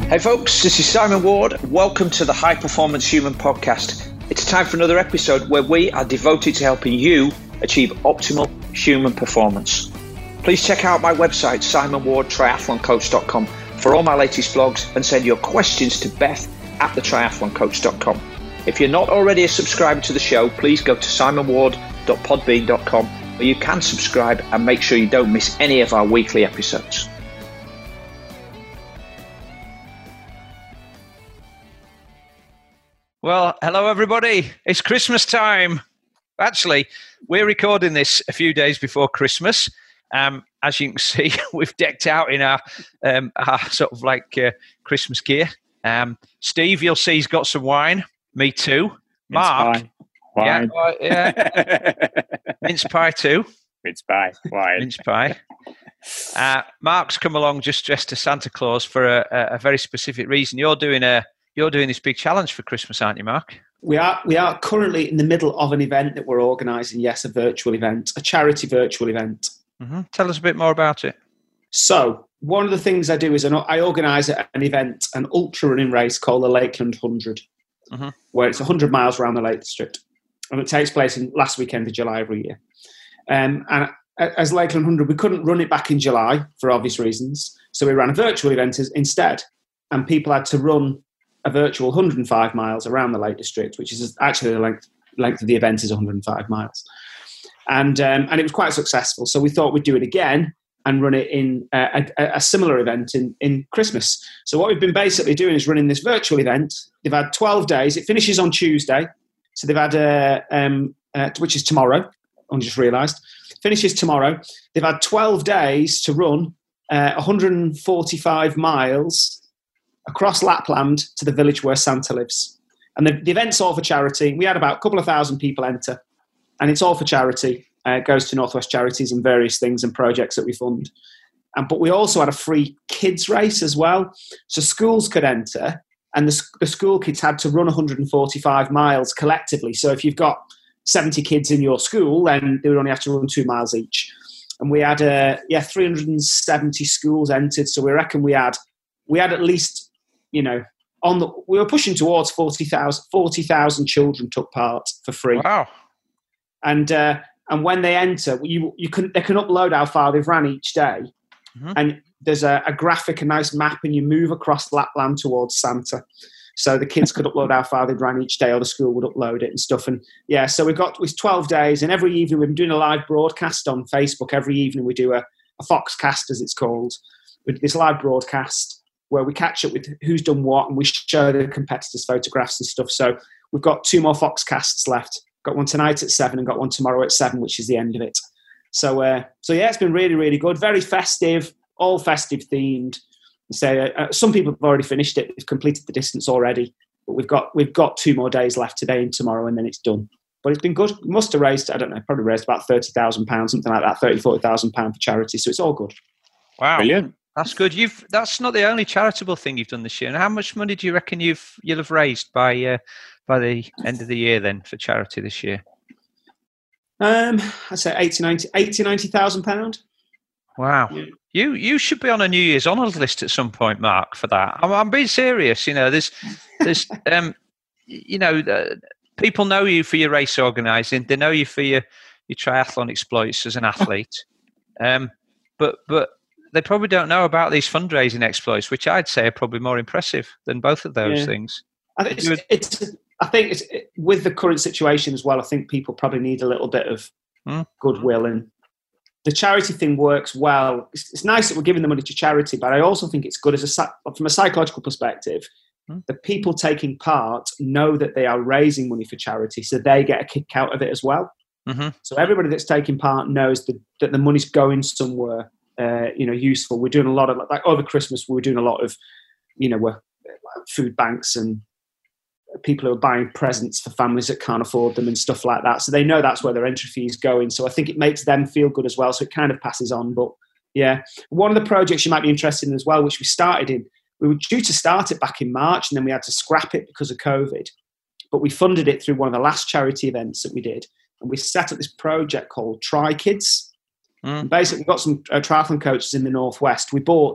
Hey folks, this is Simon Ward. Welcome to the High Performance Human Podcast. It's time for another episode where we are devoted to helping you achieve optimal human performance. Please check out my website, simonwardtriathloncoach.com, for all my latest vlogs, and send your questions to beth@thetriathloncoach.com. If you're not already a subscriber to the show, please go to simonward.podbean.com, where you can subscribe and make sure you don't miss any of our weekly episodes. Well, hello everybody. It's Christmas time. Actually, we're recording this a few days before Christmas. As you can see, we've decked out in our sort of like Christmas gear. Steve, you'll see he's got some wine. Me too. Mark, wine. Yeah. Mince pie too. Mince pie, wine. Mince pie. Mark's come along just dressed as Santa Claus for a very specific reason. You're doing this big challenge for Christmas, aren't you, Mark? We are currently in the middle of an event that we're organising. Yes, a virtual event, a charity virtual event. Mm-hmm. Tell us a bit more about it. So one of the things I do is I organise an event, an ultra running race called the Lakeland 100, mm-hmm. where it's 100 miles around the Lake District. And it takes place in last weekend of July every year. And as Lakeland 100, we couldn't run it back in July for obvious reasons. So we ran a virtual event instead. And people had to run a virtual 105 miles around the Lake District, which is actually the length of the event is 105 miles. And it was quite successful. So we thought we'd do it again and run it in a similar event in Christmas. So what we've been basically doing is running this virtual event. They've had 12 days. It finishes on Tuesday. So they've had, which is tomorrow, I just realised. Finishes tomorrow. They've had 12 days to run 145 miles across Lapland to the village where Santa lives. And the event's all for charity. We had about a couple of thousand people enter, and it's all for charity. It goes to Northwest Charities and various things and projects that we fund. But we also had a free kids race as well. So schools could enter, and the school kids had to run 145 miles collectively. So if you've got 70 kids in your school, then they would only have to run 2 miles each. And we had 370 schools entered. So we reckon we had at least, we were pushing towards 40,000 children took part for free. Wow. And when they enter, they can upload how far they've ran each day. Mm-hmm. And there's a graphic, a nice map, and you move across Lapland towards Santa. So the kids could upload how far they'd ran each day, or the school would upload it and stuff. And yeah, so it was 12 days, and every evening we've been doing a live broadcast on Facebook. Every evening we do a Foxcast, as it's called, with this live broadcast where we catch up with who's done what, and we show the competitors' photographs and stuff. So we've got 2 more Foxcasts left. Got one tonight at 7 and got one tomorrow at 7, which is the end of it. So yeah, it's been really, really good. Very festive, all festive themed. So some people have already finished it. They've completed the distance already. But we've got 2 more days left today and tomorrow, and then it's done. But it's been good. We must have raised, I don't know, probably raised about £30,000, something like that, £40,000 for charity. So it's all good. Wow. Brilliant. That's good. That's not the only charitable thing you've done this year. And how much money do you reckon you'll have raised by the end of the year then for charity this year? I'd say 90,000 £90,000. Wow. Yeah. You should be on a New Year's honours list at some point, Mark, for that. I'm being serious. There's people know you for your race organising. They know you for your triathlon exploits as an athlete. But they probably don't know about these fundraising exploits, which I'd say are probably more impressive than both of those things. I think it's with the current situation as well. I think people probably need a little bit of goodwill, and the charity thing works well. It's nice that we're giving the money to charity, but I also think it's good from a psychological perspective. The people taking part know that they are raising money for charity, so they get a kick out of it as well. Mm-hmm. So everybody that's taking part knows that the money's going somewhere. Useful. We're doing a lot of, like over Christmas, we were doing a lot of, food banks and people who are buying presents for families that can't afford them and stuff like that. So they know that's where their entry fee is going. So I think it makes them feel good as well. So it kind of passes on. But yeah, one of the projects you might be interested in as well, which we were due to start it back in March, and then we had to scrap it because of COVID. But we funded it through one of the last charity events that we did. And we set up this project called Try Kids. Basically, we got some triathlon coaches in the Northwest. We bought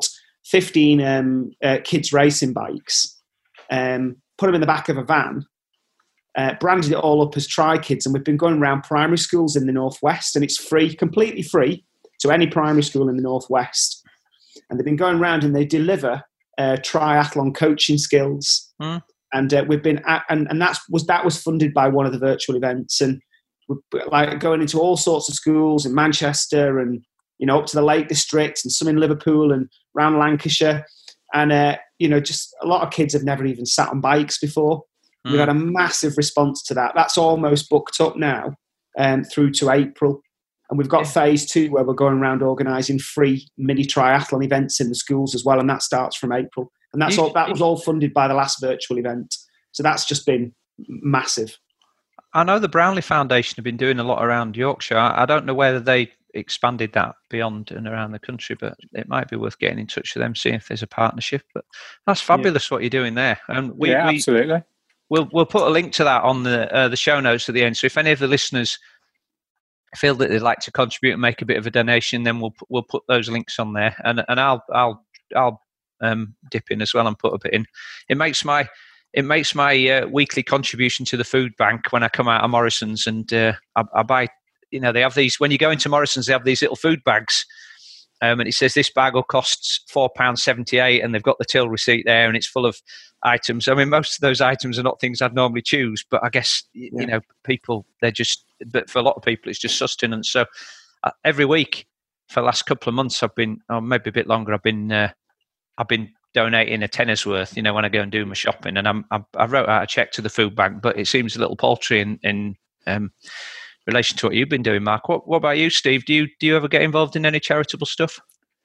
15 kids racing bikes, put them in the back of a van, branded it all up as Try Kids, and we've been going around primary schools in the Northwest, and it's free, completely free to any primary school in the Northwest. And they've been going around and they deliver triathlon coaching skills. And we've been and that was funded by one of the virtual events, and we're like going into all sorts of schools in Manchester and up to the Lake District and some in Liverpool and around Lancashire, and just a lot of kids have never even sat on bikes before. We've had a massive response to that. That's almost booked up now through to April. And we've got phase 2 where we're going around organising free mini triathlon events in the schools as well, and that starts from April. And that was all funded by the last virtual event. So that's just been massive. I know the Brownlee Foundation have been doing a lot around Yorkshire. I don't know whether they expanded that beyond and around the country, but it might be worth getting in touch with them, seeing if there's a partnership. But that's fabulous what you're doing there. And absolutely. We'll put a link to that on the show notes at the end. So if any of the listeners feel that they'd like to contribute and make a bit of a donation, then we'll put those links on there, and I'll dip in as well and put a bit in. It makes my weekly contribution to the food bank when I come out of Morrison's, and I buy. They have these when you go into Morrison's. They have these little food bags, and it says this bag will cost £4.78, and they've got the till receipt there, and it's full of items. I mean, most of those items are not things I'd normally choose, but I guess people but for a lot of people, it's just sustenance. So every week for the last couple of months, I've been, or maybe a bit longer, I've been donating a tenner's worth. When I go and do my shopping, and I wrote out a check to the food bank, but it seems a little paltry in relation to what you've been doing, Mark. What about you, Steve? Do you ever get involved in any charitable stuff?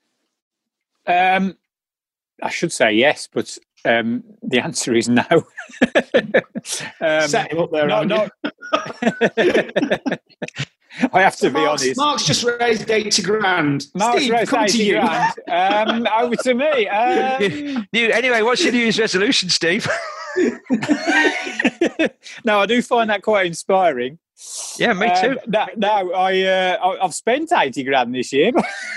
I should say yes, but the answer is no. Set him up there. No. I have to be honest. Mark's just raised 80 grand. Mark's Steve, raised come 80 to you. grand. Over to me. Anyway, what's your New Year's resolution, Steve? No, I do find that quite inspiring. Yeah, me too. I've spent 80 grand this year.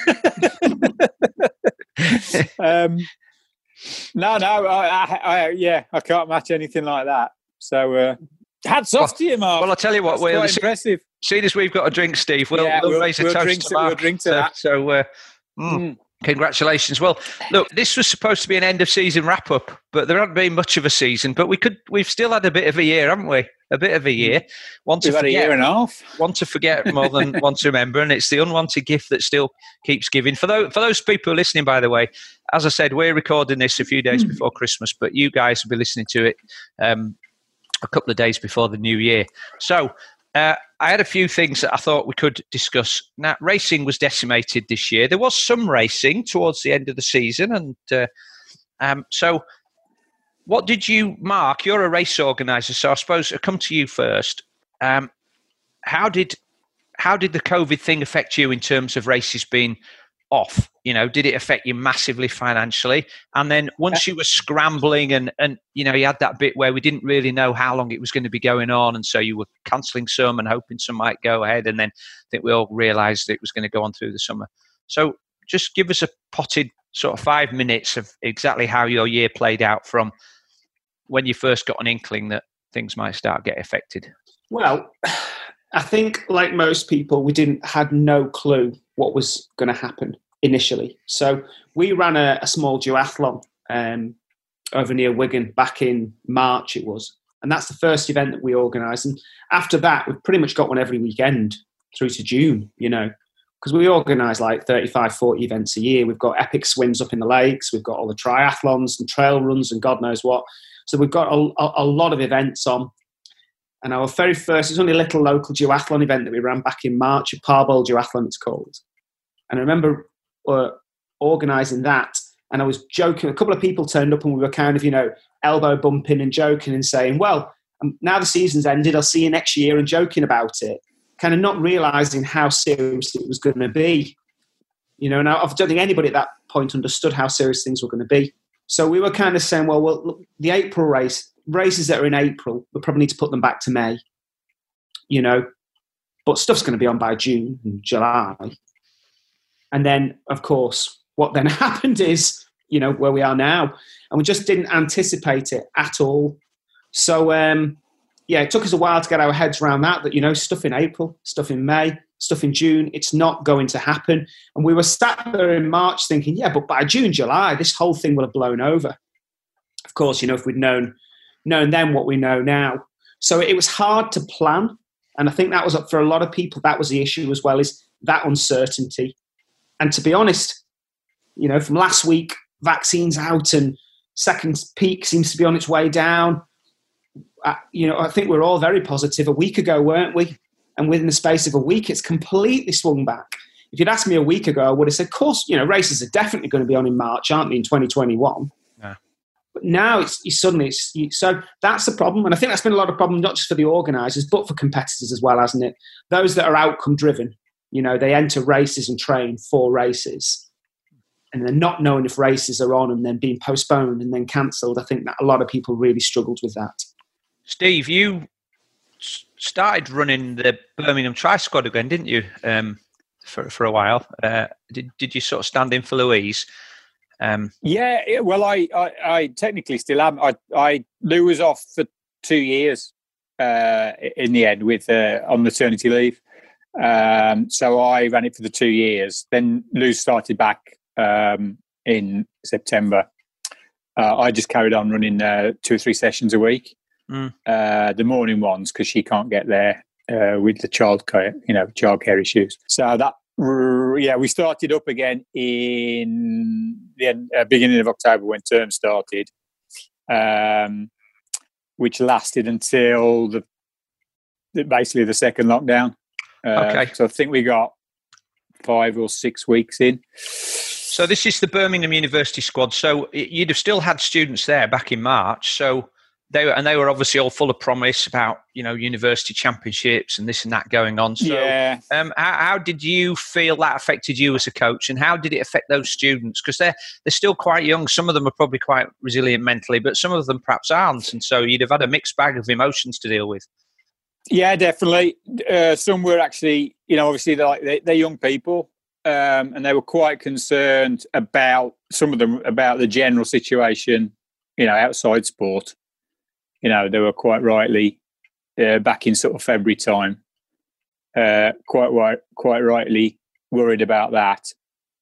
I can't match anything like that. So hats off to you, Mark. Well, I'll tell you what, we're impressive. Seeing as we've got a drink, Steve, we'll raise a toast to Mark. We'll drink to that. So congratulations. Well, look, this was supposed to be an end of season wrap up, but there hasn't been much of a season. But we've still had a bit of a year, haven't we? A bit of a year. We've had a year and a half. Want to forget more than want to remember, and it's the unwanted gift that still keeps giving. For those people listening, by the way, as I said, we're recording this a few days before Christmas, but you guys will be listening to it a couple of days before the new year. So I had a few things that I thought we could discuss. Now, racing was decimated this year. There was some racing towards the end of the season, and so what did you, Mark? You're a race organizer, so I suppose I'll come to you first. How did the COVID thing affect you in terms of races being off? Did it affect you massively financially? And then once you were scrambling and you had that bit where we didn't really know how long it was going to be going on, and so you were cancelling some and hoping some might go ahead, and then I think we all realised that it was going to go on through the summer. So just give us a potted sort of 5 minutes of exactly how your year played out from when you first got an inkling that things might start get affected. Well, I think like most people, we had no clue what was going to happen initially. So we ran a small duathlon over near Wigan back in March it was. And that's the first event that we organised. And after that, we've pretty much got one every weekend through to June, because we organise like 35, 40 events a year. We've got epic swims up in the lakes. We've got all the triathlons and trail runs and God knows what. So we've got a lot of events on. And our very first, it was only a little local duathlon event that we ran back in March, a Parboil Duathlon it's called. And I remember organising that, and I was joking. A couple of people turned up and we were kind of, elbow bumping and joking and saying, well, now the season's ended, I'll see you next year, and joking about it, kind of not realising how serious it was going to be. And I don't think anybody at that point understood how serious things were going to be. So we were kind of saying, well, look, the April races that are in April, we probably need to put them back to May, but stuff's going to be on by June and July. And then, of course, what then happened is where we are now. And we just didn't anticipate it at all. So, it took us a while to get our heads around that, stuff in April, stuff in May, stuff in June, it's not going to happen. And we were sat there in March thinking, but by June, July, this whole thing will have blown over. Of course, if we'd known then what we know now. So it was hard to plan. And I think that was, for a lot of people, that was the issue as well, is that uncertainty. And to be honest, from last week, vaccines out and second peak seems to be on its way down. I think we're all very positive a week ago, weren't we? And within the space of a week, it's completely swung back. If you'd asked me a week ago, I would have said, of course, races are definitely going to be on in March, aren't they, in 2021? Yeah. But now so that's the problem. And I think that's been a lot of problem, not just for the organisers, but for competitors as well, hasn't it? Those that are outcome driven, they enter races and train for races. And then not knowing if races are on and then being postponed and then cancelled. I think that a lot of people really struggled with that. Steve, you started running the Birmingham Tri-Squad again, didn't you, for a while? Did you sort of stand in for Louise? Well, I technically still am. Lou was off for 2 years in the end with on maternity leave. So I ran it for the 2 years. Then Lou started back in September. I just carried on running 2 or 3 sessions a week. The morning ones, because she can't get there with the childcare issues. So that, we started up again in the beginning of October when term started, which lasted until basically the second lockdown. Okay. So I think we got 5 or 6 weeks in. So this is the Birmingham University squad. So you'd have still had students there back in March. So they were obviously all full of promise about, university championships and this and that going on. So how did you feel that affected you as a coach, and how did it affect those students? Because they're still quite young. Some of them are probably quite resilient mentally, but some of them perhaps aren't. And so you'd have had a mixed bag of emotions to deal with. Yeah, definitely. Some were actually, obviously they're young people, and they were quite concerned about, some of them, about the general situation, outside sport. They were quite rightly back in sort of February time, quite rightly worried about that.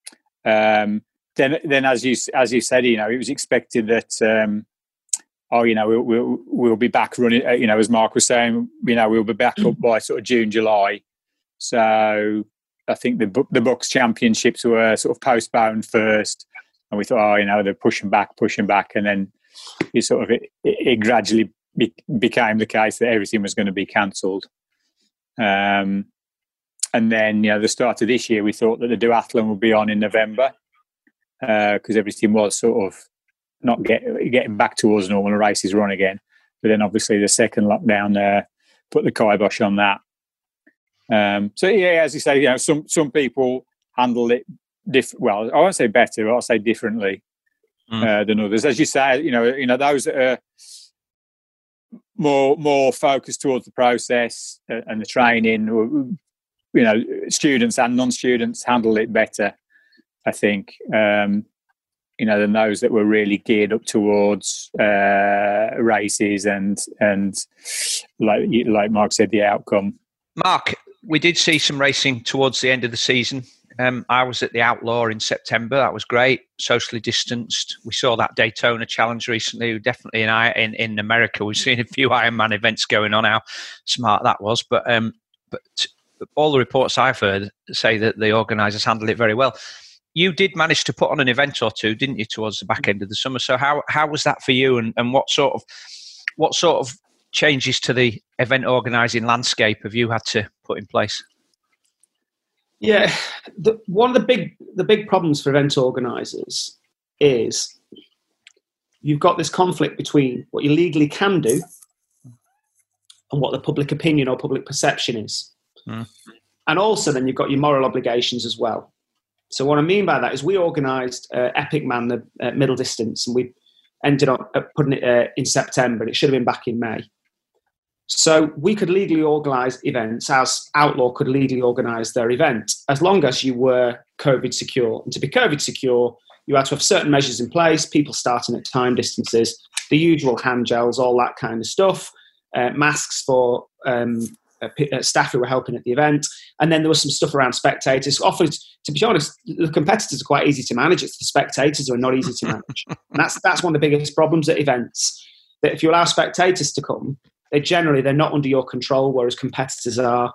Then as you said, it was expected that we'll be back running. As Mark was saying, we'll be back up by sort of June, July. So I think the Bucks Championships were sort of postponed first, and we thought, they're pushing back, and then it gradually became the case that everything was going to be cancelled. And then, the start of this year, we thought that the duathlon would be on in November, because everything was sort of not getting back towards normal, and races were on again. But then obviously the second lockdown put the kibosh on that. As you say, some people handle it well, I won't say better, but I'll say differently than others. As you say, those that are more focused towards the process and the training, students and non-students handle it better, I think, than those that were really geared up towards races and like Mark said, the outcome. Mark, we did see some racing towards the end of the season. I was at the Outlaw in September. That was great. Socially distanced. We saw that Daytona Challenge recently. Definitely in America, we've seen a few Ironman events going on. How smart that was. But all the reports I've heard say that the organisers handled it very well. You did manage to put on an event or two, didn't you, towards the back end of the summer? So how was that for you? And what sort of changes to the event organising landscape have you had to put in place? Yeah, one of the big problems for event organisers is you've got this conflict between what you legally can do and what the public opinion or public perception is. And also then you've got your moral obligations as well. So what I mean by that is we organised Epic Man, the middle distance, and we ended up putting it in September, and it should have been back in May. So we could legally organise events as Outlaw could legally organise their event, as long as you were COVID secure. And to be COVID secure, You had to have certain measures in place, people starting at time distances, the usual hand gels, all that kind of stuff, masks for staff who were helping at the event. And then there was some stuff around spectators. Often, to be honest, the competitors are quite easy to manage. It's the spectators who are not easy to manage. And that's one of the biggest problems at events, that if you allow spectators to come, they're not under your control, whereas competitors are.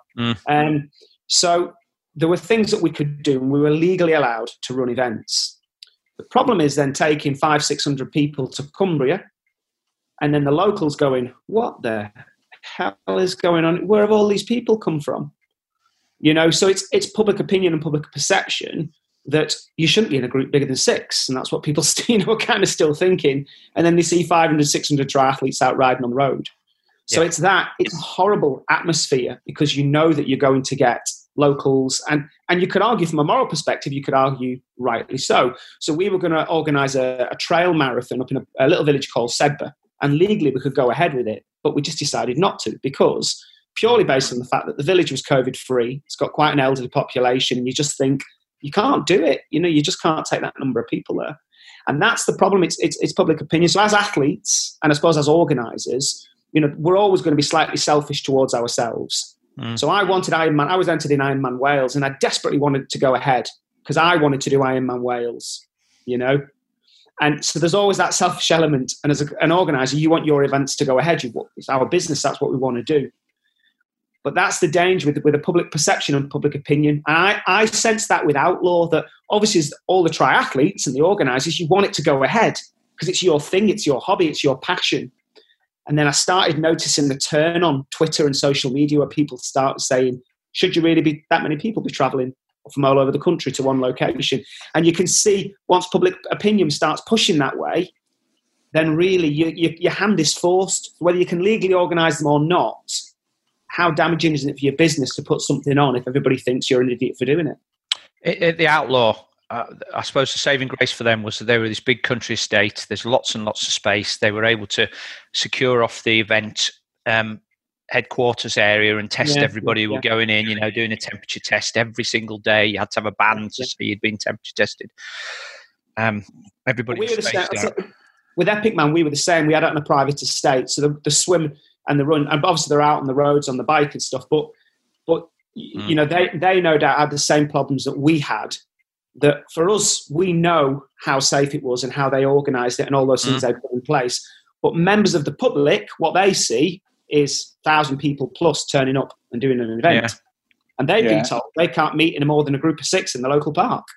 So there were things that we could do, and we were legally allowed to run events. The problem is then taking 500-600 people to Cumbria, and then the locals going, what the hell is going on? Where have all these people come from? So it's public opinion and public perception that you shouldn't be in a group bigger than 6, and that's what people are kind of still thinking. And then they see 500-600 triathletes out riding on the road. So it's a horrible atmosphere, because you know that you're going to get locals, and you could argue from a moral perspective, you could argue rightly so. So we were going to organise a trail marathon up in a little village called Sedbergh, and legally we could go ahead with it, but we just decided not to, because purely based on the fact that the village was COVID-free, it's got quite an elderly population, and you just think you can't do it. You just can't take that number of people there, and that's the problem. It's public opinion. So as athletes, and I suppose as organisers, we're always going to be slightly selfish towards ourselves. So I wanted Ironman. I was entered in Ironman Wales, and I desperately wanted to go ahead because I wanted to do Ironman Wales, And so there's always that selfish element. And as an organizer, you want your events to go ahead. It's our business. That's what we want to do. But that's the danger with a public perception and public opinion. And I sense that with Outlaw, that obviously as all the triathletes and the organizers, you want it to go ahead because it's your thing, it's your hobby, it's your passion. And then I started noticing the turn on Twitter and social media where people start saying, should you really be that many people be traveling from all over the country to one location? And you can see once public opinion starts pushing that way, then really your hand is forced. Whether you can legally organise them or not, how damaging is it for your business to put something on if everybody thinks you're an idiot for doing it? The Outlaw, I suppose the saving grace for them was that they were this big country estate. There's lots and lots of space. They were able to secure off the event headquarters area and test everybody who were going in, doing a temperature test every single day. You had to have a band to say you'd been temperature tested. Everybody was spaced out. With Epic Man, we were the same. We had it on a private estate. So the swim and the run, and obviously they're out on the roads on the bike and stuff, but they no doubt had the same problems that we had. That for us, we know how safe it was and how they organised it and all those things they put in place. But members of the public, what they see is 1,000 people plus turning up and doing an event. And they've been told they can't meet in more than a group of 6 in the local park.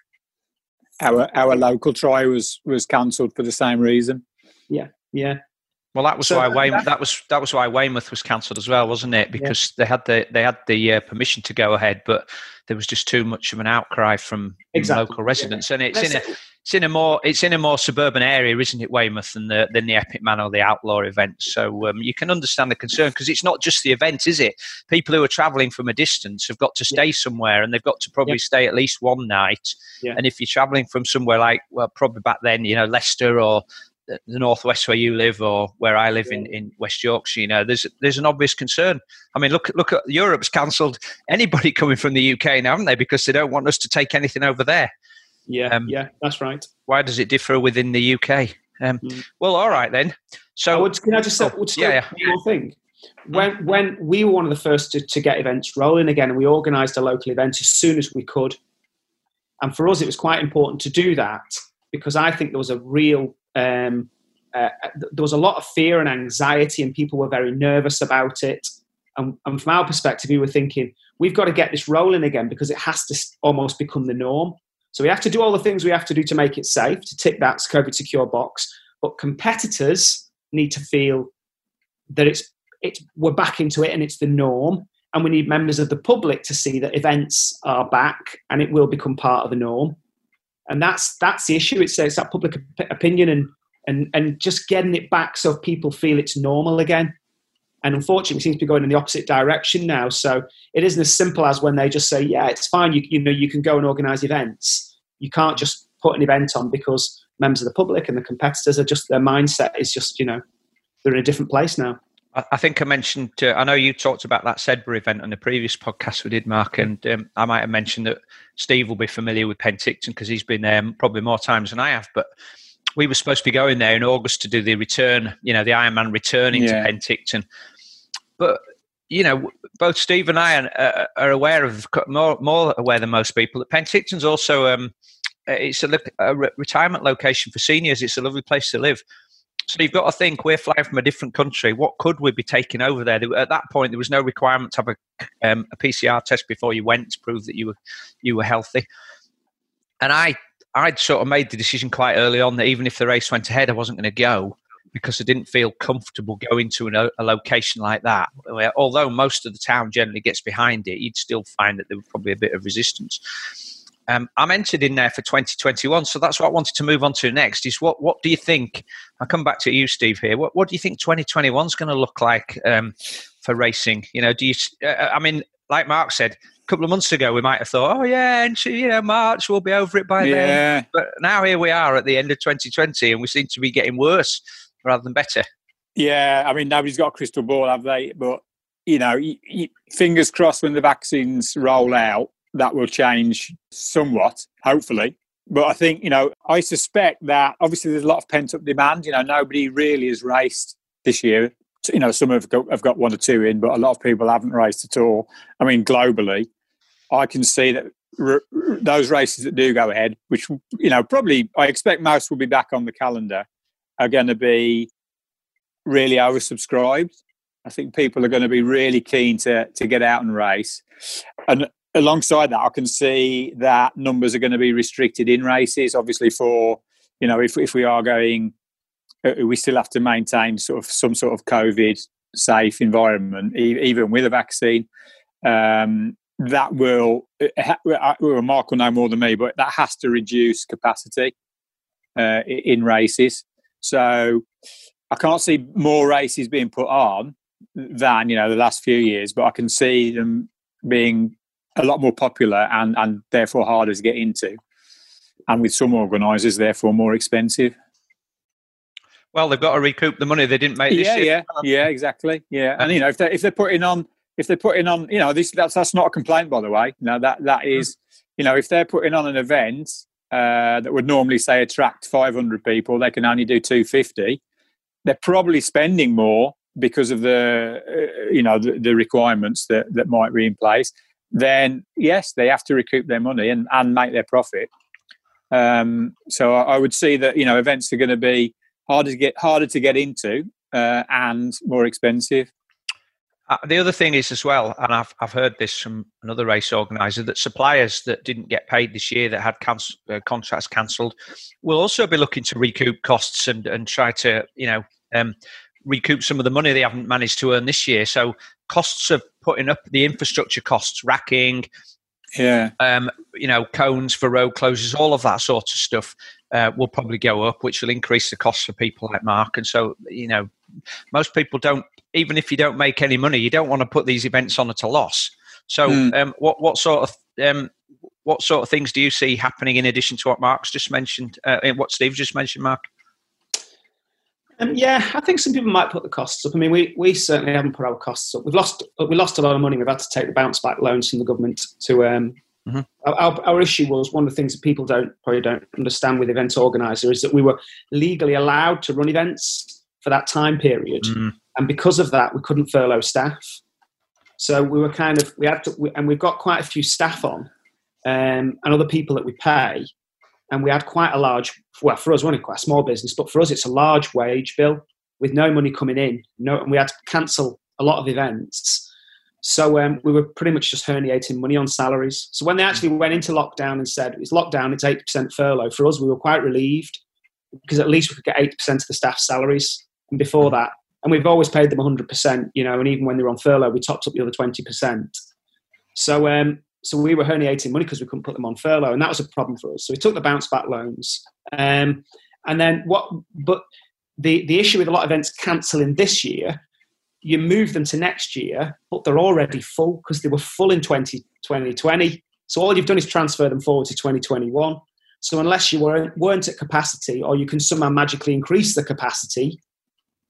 Our local try was cancelled for the same reason. Yeah. Well, that was why Weymouth was cancelled as well, wasn't it? Because they had the permission to go ahead, but there was just too much of an outcry from local residents, and it's in a more suburban area, isn't it, Weymouth, than the Epic Man or the Outlaw event? So you can understand the concern, because it's not just the event, is it? People who are travelling from a distance have got to stay somewhere, and they've got to probably stay at least one night. And if you're travelling from somewhere like, well, probably back then, Leicester or the northwest where you live, or where I live in West Yorkshire, there's an obvious concern. I mean, look at Europe's cancelled anybody coming from the UK now, haven't they? Because they don't want us to take anything over there. Yeah, that's right. Why does it differ within the UK? Well, all right then. So can I just say one more thing? When we were one of the first to get events rolling again, and we organised a local event as soon as we could, and for us it was quite important to do that, because I think there was a real there was a lot of fear and anxiety, and people were very nervous about it. And from our perspective, we were thinking, we've got to get this rolling again, because it has to almost become the norm. So we have to do all the things we have to do to make it safe, to tick that COVID secure box. But competitors need to feel that we're back into it and it's the norm. And we need members of the public to see that events are back and it will become part of the norm. And that's the issue. It's that public opinion and just getting it back so people feel it's normal again. And unfortunately, it seems to be going in the opposite direction now. So it isn't as simple as when they just say, yeah, it's fine. You can go and organise events. You can't just put an event on because members of the public and the competitors are just, their mindset is just, they're in a different place now. I think I mentioned, I know you talked about that Sedbergh event on the previous podcast we did, Mark, and I might have mentioned that Steve will be familiar with Penticton because he's been there probably more times than I have, but we were supposed to be going there in August to do the return, the Ironman returning to Penticton. But, both Steve and I are aware of, more aware than most people, that Penticton's also, it's a retirement location for seniors. It's a lovely place to live. So you've got to think, we're flying from a different country. What could we be taking over there? At that point, there was no requirement to have a PCR test before you went to prove that you were healthy. And I'd sort of made the decision quite early on that even if the race went ahead, I wasn't going to go because I didn't feel comfortable going to a location like that. Although most of the town generally gets behind it, you'd still find that there was probably a bit of resistance. I'm entered in there for 2021, so that's what I wanted to move on to next. Is what do you think? I'll come back to you, Steve. Here, what do you think 2021 is going to look like for racing? Do you? I mean, like Mark said, a couple of months ago, we might have thought, March, we'll be over it by then. But now here we are at the end of 2020, and we seem to be getting worse rather than better. Yeah, I mean, nobody's got a crystal ball, have they? But fingers crossed when the vaccines roll out, that will change somewhat, hopefully. But I think, I suspect that obviously there's a lot of pent-up demand. Nobody really has raced this year. Some have got one or two in, but a lot of people haven't raced at all. I mean, globally, I can see that those races that do go ahead, which, probably I expect most will be back on the calendar, are going to be really oversubscribed. I think people are going to be really keen to get out and race. And alongside that, I can see that numbers are going to be restricted in races. Obviously, for if we are going, we still have to maintain some sort of COVID safe environment, even with a vaccine. That will, Mark will know more than me, but that has to reduce capacity in races. So I can't see more races being put on than the last few years, but I can see them being a lot more popular and therefore harder to get into, and with some organisers therefore more expensive. Well, they've got to recoup the money they didn't make this year. Yeah, exactly. Yeah, and if they're putting on, that's not a complaint, by the way. No, that is, if they're putting on an event that would normally say attract 500 people, they can only do 250. They're probably spending more because of the the requirements that might be in place. Then yes, they have to recoup their money and make their profit. So I would see that events are going to be harder to get into and more expensive. The other thing is as well, and I've heard this from another race organizer, that suppliers that didn't get paid this year, that had contracts cancelled, will also be looking to recoup costs and try to recoup some of the money they haven't managed to earn this year. So costs of putting up the infrastructure costs, racking, cones for road closures, all of that sort of stuff will probably go up, which will increase the costs for people like Mark. And so, most people don't, even if you don't make any money, you don't want to put these events on at a loss. So what sort of things do you see happening in addition to what Mark's just mentioned, what Steve just mentioned, Mark? I think some people might put the costs up. I mean, we certainly haven't put our costs up. We lost a lot of money. We've had to take the bounce back loans from the government to. Our issue was, one of the things that people probably don't understand with event organizer is that we were legally allowed to run events for that time period, and because of that, we couldn't furlough staff. So we were and we've got quite a few staff on, and other people that we pay. And we had quite a large, for us, we're only quite a small business, but for us, it's a large wage bill with no money coming in. And we had to cancel a lot of events. So we were pretty much just herniating money on salaries. So when they actually went into lockdown and said, it's lockdown, it's 8% furlough, for us, we were quite relieved because at least we could get 8% of the staff's salaries. And before that, and we've always paid them 100%, and even when they were on furlough, we topped up the other 20%. So we were herniating money because we couldn't put them on furlough, and that was a problem for us. So we took the bounce back loans, and then But the issue with a lot of events cancelling this year, you move them to next year, but they're already full because they were full in 2020. So all you've done is transfer them forward to 2021. So unless you weren't at capacity, or you can somehow magically increase the capacity,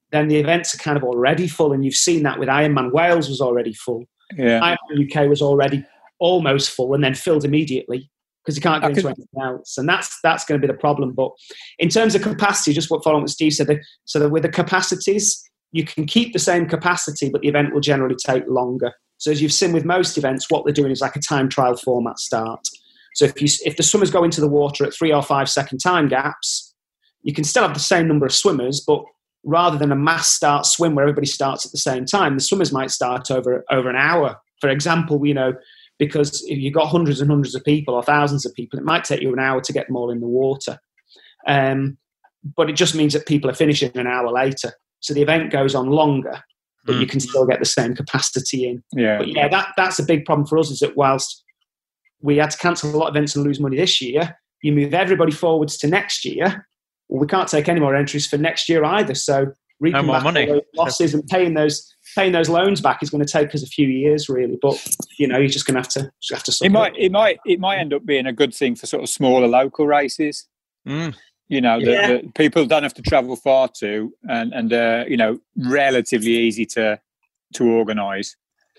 then the events are kind of already full. And you've seen that with Ironman Wales was already full. Yeah. Ironman UK was already almost full and then filled immediately because you can't get into anything else. And that's going to be the problem. But in terms of capacity, just following what Steve said, so that with the capacities, you can keep the same capacity, but the event will generally take longer. So as you've seen with most events, what they're doing is like a time trial format start. So if the swimmers go into the water at 3 or 5 second time gaps, you can still have the same number of swimmers, but rather than a mass start swim where everybody starts at the same time, the swimmers might start over an hour. For example, because if you've got hundreds and hundreds of people or thousands of people, it might take you an hour to get them all in the water. But it just means that people are finishing an hour later. So the event goes on longer, but you can still get the same capacity in. Yeah. But yeah, that's a big problem for us, is that whilst we had to cancel a lot of events and lose money this year, you move everybody forwards to next year. Well, we can't take any more entries for next year either. So reaping back all those losses and paying those loans back is going to take us a few years, really. But you're just going to have to. It might end up being a good thing for sort of smaller local races. The people don't have to travel far to, and relatively easy to organise.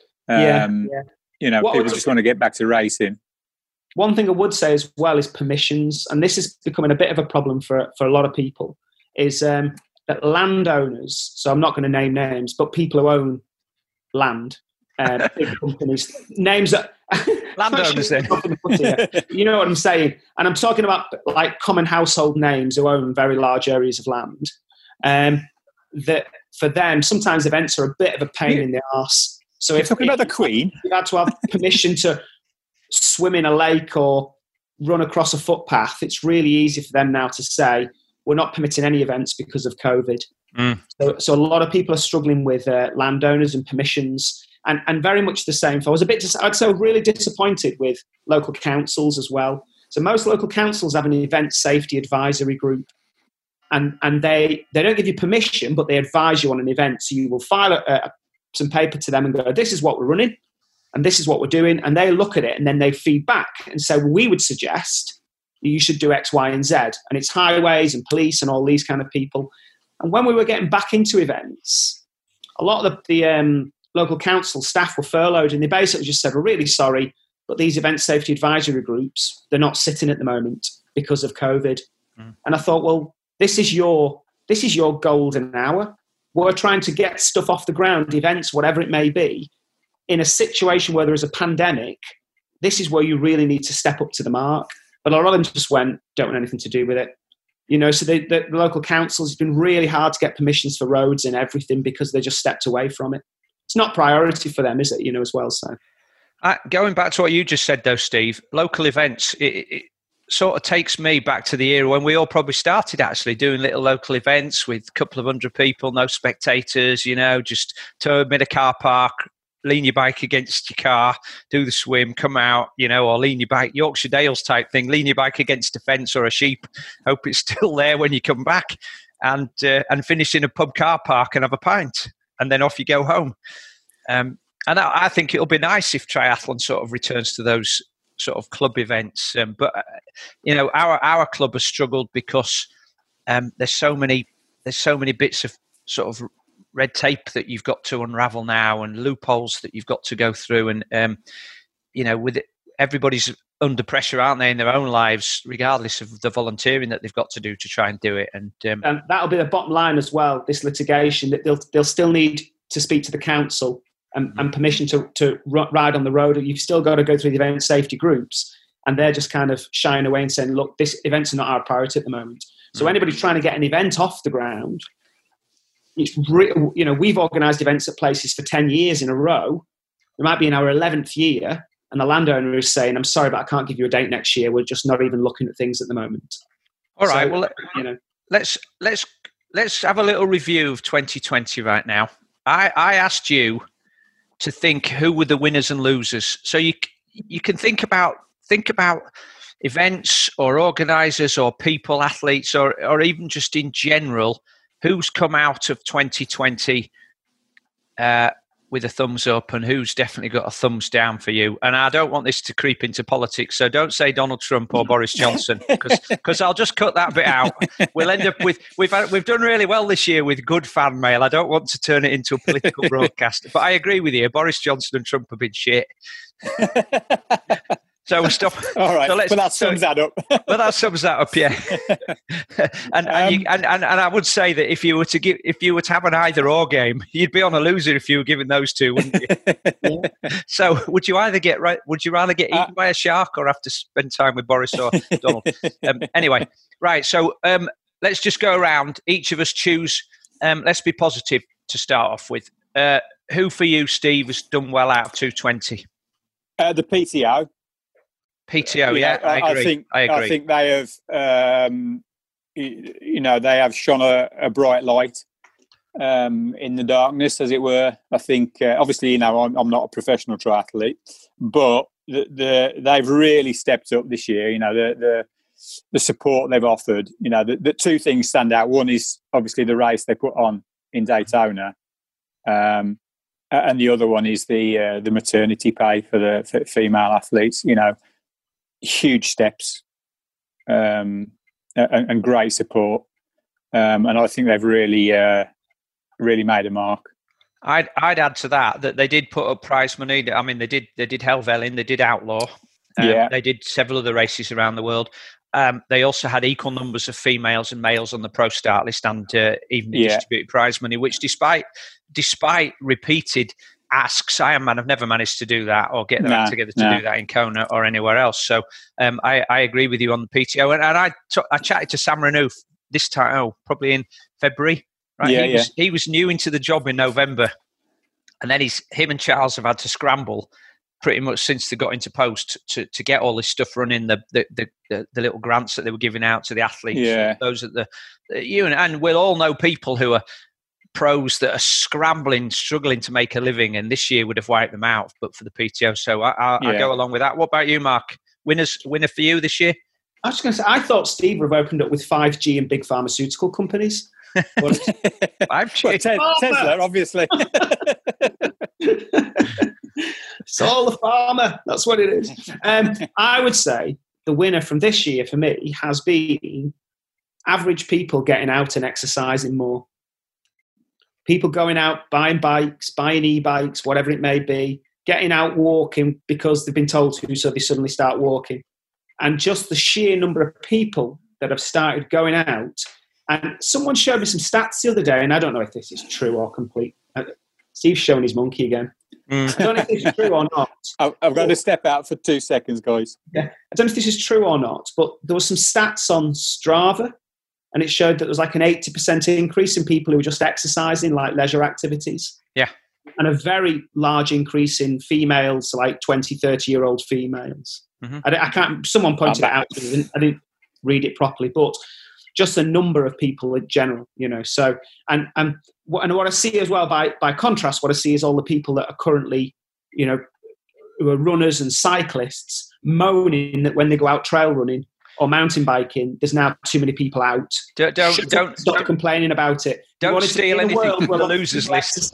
People just want to get back to racing. One thing I would say as well is permissions, and this is becoming a bit of a problem for a lot of people, is that landowners, so I'm not going to name names, but people who own land, big companies, names that... Landowners then. You know what I'm saying? And I'm talking about like common household names who own very large areas of land. That for them, sometimes events are a bit of a pain in the arse. So if talking about the Queen, you had to have permission to swim in a lake or run across a footpath. It's really easy for them now to say, we're not permitting any events because of COVID. So a lot of people are struggling with landowners and permissions, and very much the same. So I'd say really disappointed with local councils as well. So most local councils have an event safety advisory group, and they don't give you permission, but they advise you on an event. So you will file some paper to them and go, this is what we're running, and this is what we're doing. And they look at it and then they feed back and say, well, we would suggest you should do X, Y, and Z. And it's highways and police and all these kind of people. And when we were getting back into events, a lot of the local council staff were furloughed, and they basically just said, we're really sorry, but these event safety advisory groups, they're not sitting at the moment because of COVID. And I thought, well, this is your golden hour. We're trying to get stuff off the ground, events, whatever it may be. In a situation where there is a pandemic, this is where you really need to step up to the mark. But a lot of them just don't want anything to do with it. So the local councils, it's been really hard to get permissions for roads and everything because they just stepped away from it. It's not priority for them, is it, as well? So going back to what you just said, though, Steve, local events, it sort of takes me back to the era when we all probably started actually doing little local events with a couple of 100 people, no spectators, just turn mid a car park, lean your bike against your car, do the swim, come out, or lean your bike, Yorkshire Dales type thing, lean your bike against a fence or a sheep, hope it's still there when you come back, and finish in a pub car park and have a pint, and then off you go home. And I think it'll be nice if triathlon sort of returns to those sort of club events. But our club has struggled because there's so many bits of sort of red tape that you've got to unravel now, and loopholes that you've got to go through, and with it, everybody's under pressure, aren't they, in their own lives, regardless of the volunteering that they've got to do to try and do it. And that'll be the bottom line as well. This litigation, that they'll still need to speak to the council and permission to ride on the road. You've still got to go through the event safety groups, and they're just kind of shying away and saying, look, this events are not our priority at the moment. So anybody trying to get an event off the ground, we've organised events at places for 10 years in a row. It might be in our 11th year, and the landowner is saying, I'm sorry, but I can't give you a date next year. We're just not even looking at things at the moment. All right. Well, let's have a little review of 2020 right now. I asked you to think who were the winners and losers. So you can think about events or organisers or people, athletes, or even just in general, who's come out of 2020 with a thumbs up and who's definitely got a thumbs down for you. And I don't want this to creep into politics, so don't say Donald Trump or Boris Johnson, because I'll just cut that bit out. We'll end up with we've done really well this year with good fan mail. I don't want to turn it into a political broadcast, but I agree with you. Boris Johnson and Trump have been shit. So we'll stop. All right, but that sums that up. But that sums that up, yeah. and I would say that if you were to have an either or game, you'd be on a loser if you were given those two, wouldn't you? So would you rather get eaten by a shark or have to spend time with Boris or Donald? Anyway, right. So let's just go around. Each of us choose. Let's be positive to start off with. Who for you, Steve, has done well out of 220? The PTO. PTO, yeah, I agree. I think they have, they have shone a bright light in the darkness, as it were. I think, obviously, I'm not a professional triathlete, but they've really stepped up this year. The support they've offered. The two things stand out. One is obviously the race they put on in Daytona, and the other one is the maternity pay for the female athletes. Huge steps and great support, and I think they've really made a mark. I'd add to that they did put up prize money. I mean, they did Helvellyn, they did Outlaw, they did several other races around the world. They also had equal numbers of females and males on the pro start list, and even distributed prize money, which despite repeated asks, Ironman have never managed to do that or get their act together to do that in Kona or anywhere else. So I agree with you on the PTO. And I chatted to Sam Renouf this time, probably in February. Right? He was new into the job in November. And then him and Charles have had to scramble pretty much since they got into post to get all this stuff running, the little grants that they were giving out to the athletes. Yeah. Those at and we'll all know people who are pros that are struggling to make a living, and this year would have wiped them out, but for the PTO. So I go along with that. What about you, Mark? Winner for you this year? I was just going to say, I thought Steve would have opened up with 5G and big pharmaceutical companies. 5G. Tesla, obviously. It's all the farmer. That's what it is. I would say the winner from this year for me has been average people getting out and exercising more. People going out, buying bikes, buying e-bikes, whatever it may be, getting out walking because they've been told to, so they suddenly start walking. And just the sheer number of people that have started going out. And someone showed me some stats the other day, and I don't know if this is true or complete. Steve's showing his monkey again. I don't know if this is true or not. I've got to step out for 2 seconds, guys. Yeah. I don't know if this is true or not, but there were some stats on Strava, and it showed that there was like an 80% increase in people who were just exercising, like leisure activities. Yeah. And a very large increase in females, like 20, 30-year-old females. Mm-hmm. I can't. Someone pointed it out to me. I didn't read it properly, but just the number of people in general, So, and what I see as well, by contrast, what I see is all the people that are currently, who are runners and cyclists moaning that when they go out trail running or mountain biking, there's now too many people out. Don't stop complaining about it. Don't steal anything from the losers list.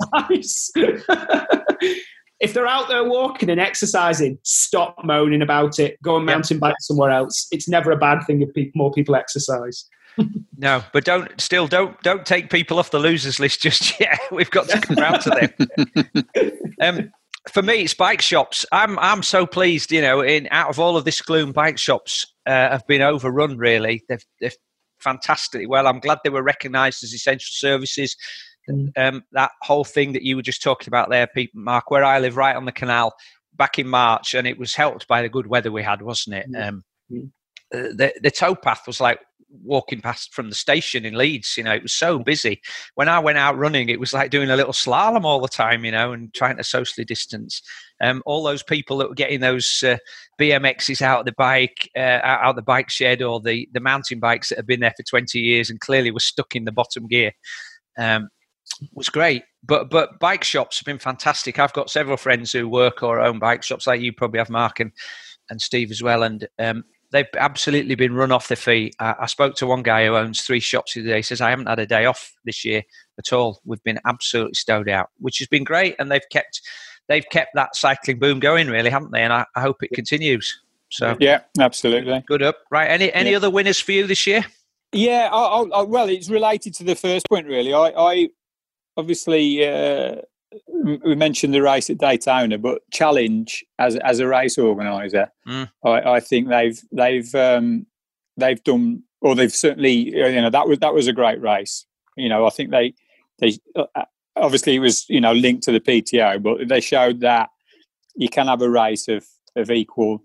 If they're out there walking and exercising, stop moaning about it. Go and mountain bike somewhere else. It's never a bad thing if more people exercise. No, but don't take people off the losers list just yet. We've got to come round to them. For me, it's bike shops. I'm so pleased. Out of all of this gloom, bike shops have been overrun. Really, they're fantastically well. I'm glad they were recognised as essential services. That whole thing that you were just talking about there, Mark, where I live, right on the canal, back in March, and it was helped by the good weather we had, wasn't it? The towpath was like walking past from the station in Leeds. It was so busy. When I went out running, it was like doing a little slalom all the time, and trying to socially distance. All those people that were getting those BMXs out of the bike shed, or the mountain bikes that have been there for 20 years and clearly were stuck in the bottom gear, was great. But bike shops have been fantastic. I've got several friends who work or own bike shops, like you probably have, Mark, and Steve as well, and they've absolutely been run off their feet. I spoke to one guy who owns 3 shops the other day. He says, I haven't had a day off this year at all. We've been absolutely stowed out, which has been great. And they've kept that cycling boom going, really, haven't they? And I hope it continues. So yeah, absolutely. Good up. Right. Any other winners for you this year? Yeah, well, it's related to the first point, really. I obviously, we mentioned the race at Daytona, but Challenge as a race organizer, I think they've done, or they've certainly, that was a great race. I think they obviously it was linked to the PTO, but they showed that you can have a race of equal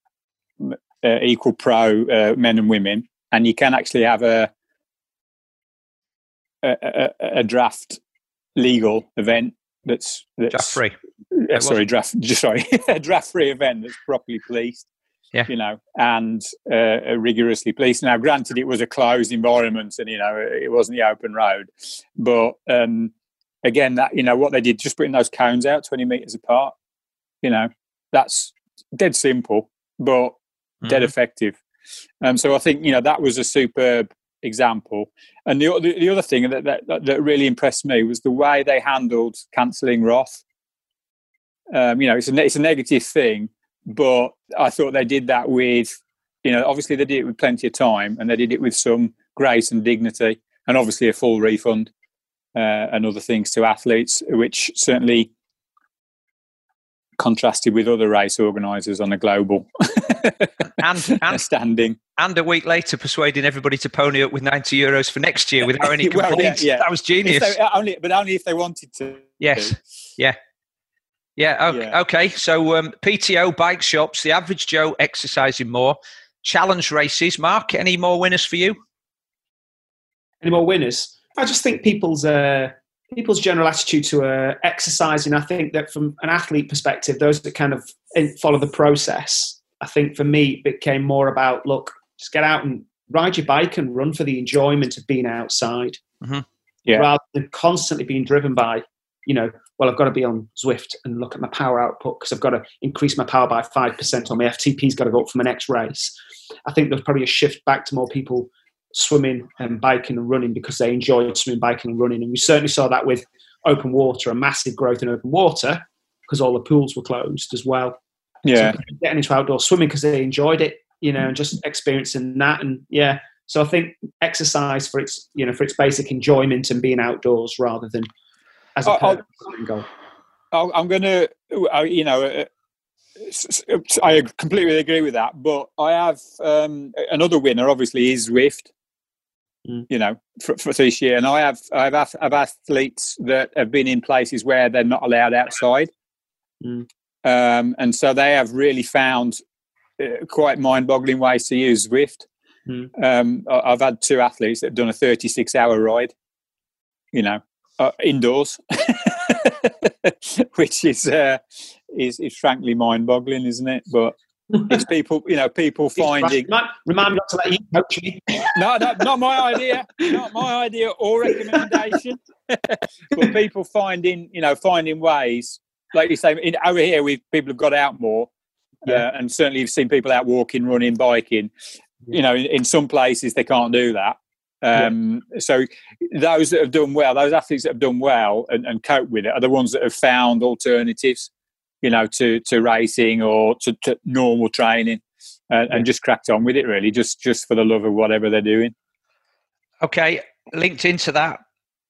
pro men and women, and you can actually have a draft legal event that's draft free. A draft free event that's properly policed. Yeah. And rigorously policed. Now, granted, it was a closed environment, and it wasn't the open road, but again, that what they did, just putting those cones out 20 meters apart, that's dead simple, but dead effective. So I think that was a superb example. And the other thing that really impressed me was the way they handled cancelling Roth. It's a negative thing, but I thought they did that with, obviously they did it with plenty of time, and they did it with some grace and dignity, and obviously a full refund and other things to athletes, which certainly contrasted with other race organisers on a global and standing. And a week later, persuading everybody to pony up with €90 for next year without any complaints. Yeah. That was genius. Only if they wanted to. Yes. Yeah. Okay. So PTO, bike shops, the average Joe exercising more, challenge races. Mark, any more winners for you? Any more winners? I just think people's general attitude to exercising. I think that from an athlete perspective, those that kind of follow the process, I think for me, it became more about, look, just get out and ride your bike and run for the enjoyment of being outside, rather than constantly being driven by, well, I've got to be on Zwift and look at my power output because I've got to increase my power by 5%, or my FTP's got to go up for my next race. I think there's probably a shift back to more people swimming and biking and running because they enjoyed swimming, biking and running. And we certainly saw that with open water, a massive growth in open water because all the pools were closed as well. Yeah. So getting into outdoor swimming because they enjoyed it, and just experiencing that. And so I think exercise for its basic enjoyment and being outdoors rather than as a goal. I'm going to, I completely agree with that, but I have another winner. Obviously, is Zwift. For this year, and I have athletes that have been in places where they're not allowed outside, and so they have really found quite mind-boggling ways to use Zwift. I've had 2 athletes that have done a 36-hour ride, indoors, which is frankly mind-boggling, isn't it? But it's people finding. Remind me not to let you coach me. No, not my idea. Not my idea or recommendation. But people finding ways, like you say, over here, people have got out more, and certainly you've seen people out walking, running, biking. In some places they can't do that. So those that have done well, those athletes that have done well and cope with it, are the ones that have found alternatives, to racing or to normal training, and just cracked on with it, really, just for the love of whatever they're doing. Okay, linked into that,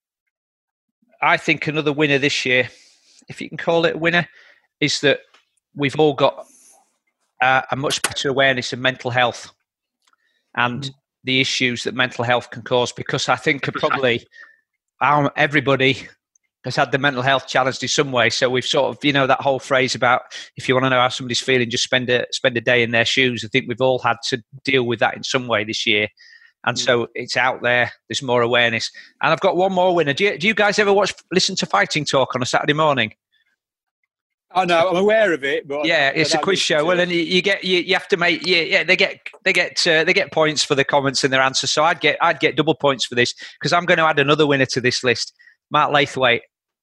I think another winner this year, if you can call it a winner, is that we've all got a much better awareness of mental health and the issues that mental health can cause, because I think probably everybody has had the mental health challenged in some way. So we've sort of, that whole phrase about if you want to know how somebody's feeling, just spend a day in their shoes. I think we've all had to deal with that in some way this year. And so it's out there. There's more awareness. And I've got one more winner. Do you guys ever listen to Fighting Talk on a Saturday morning? Oh no, I'm aware of it, but it's a quiz show. Well, and you have to make they get points for the comments and their answers. So I'd get double points for this because I'm going to add another winner to this list, Mark Laithwaite.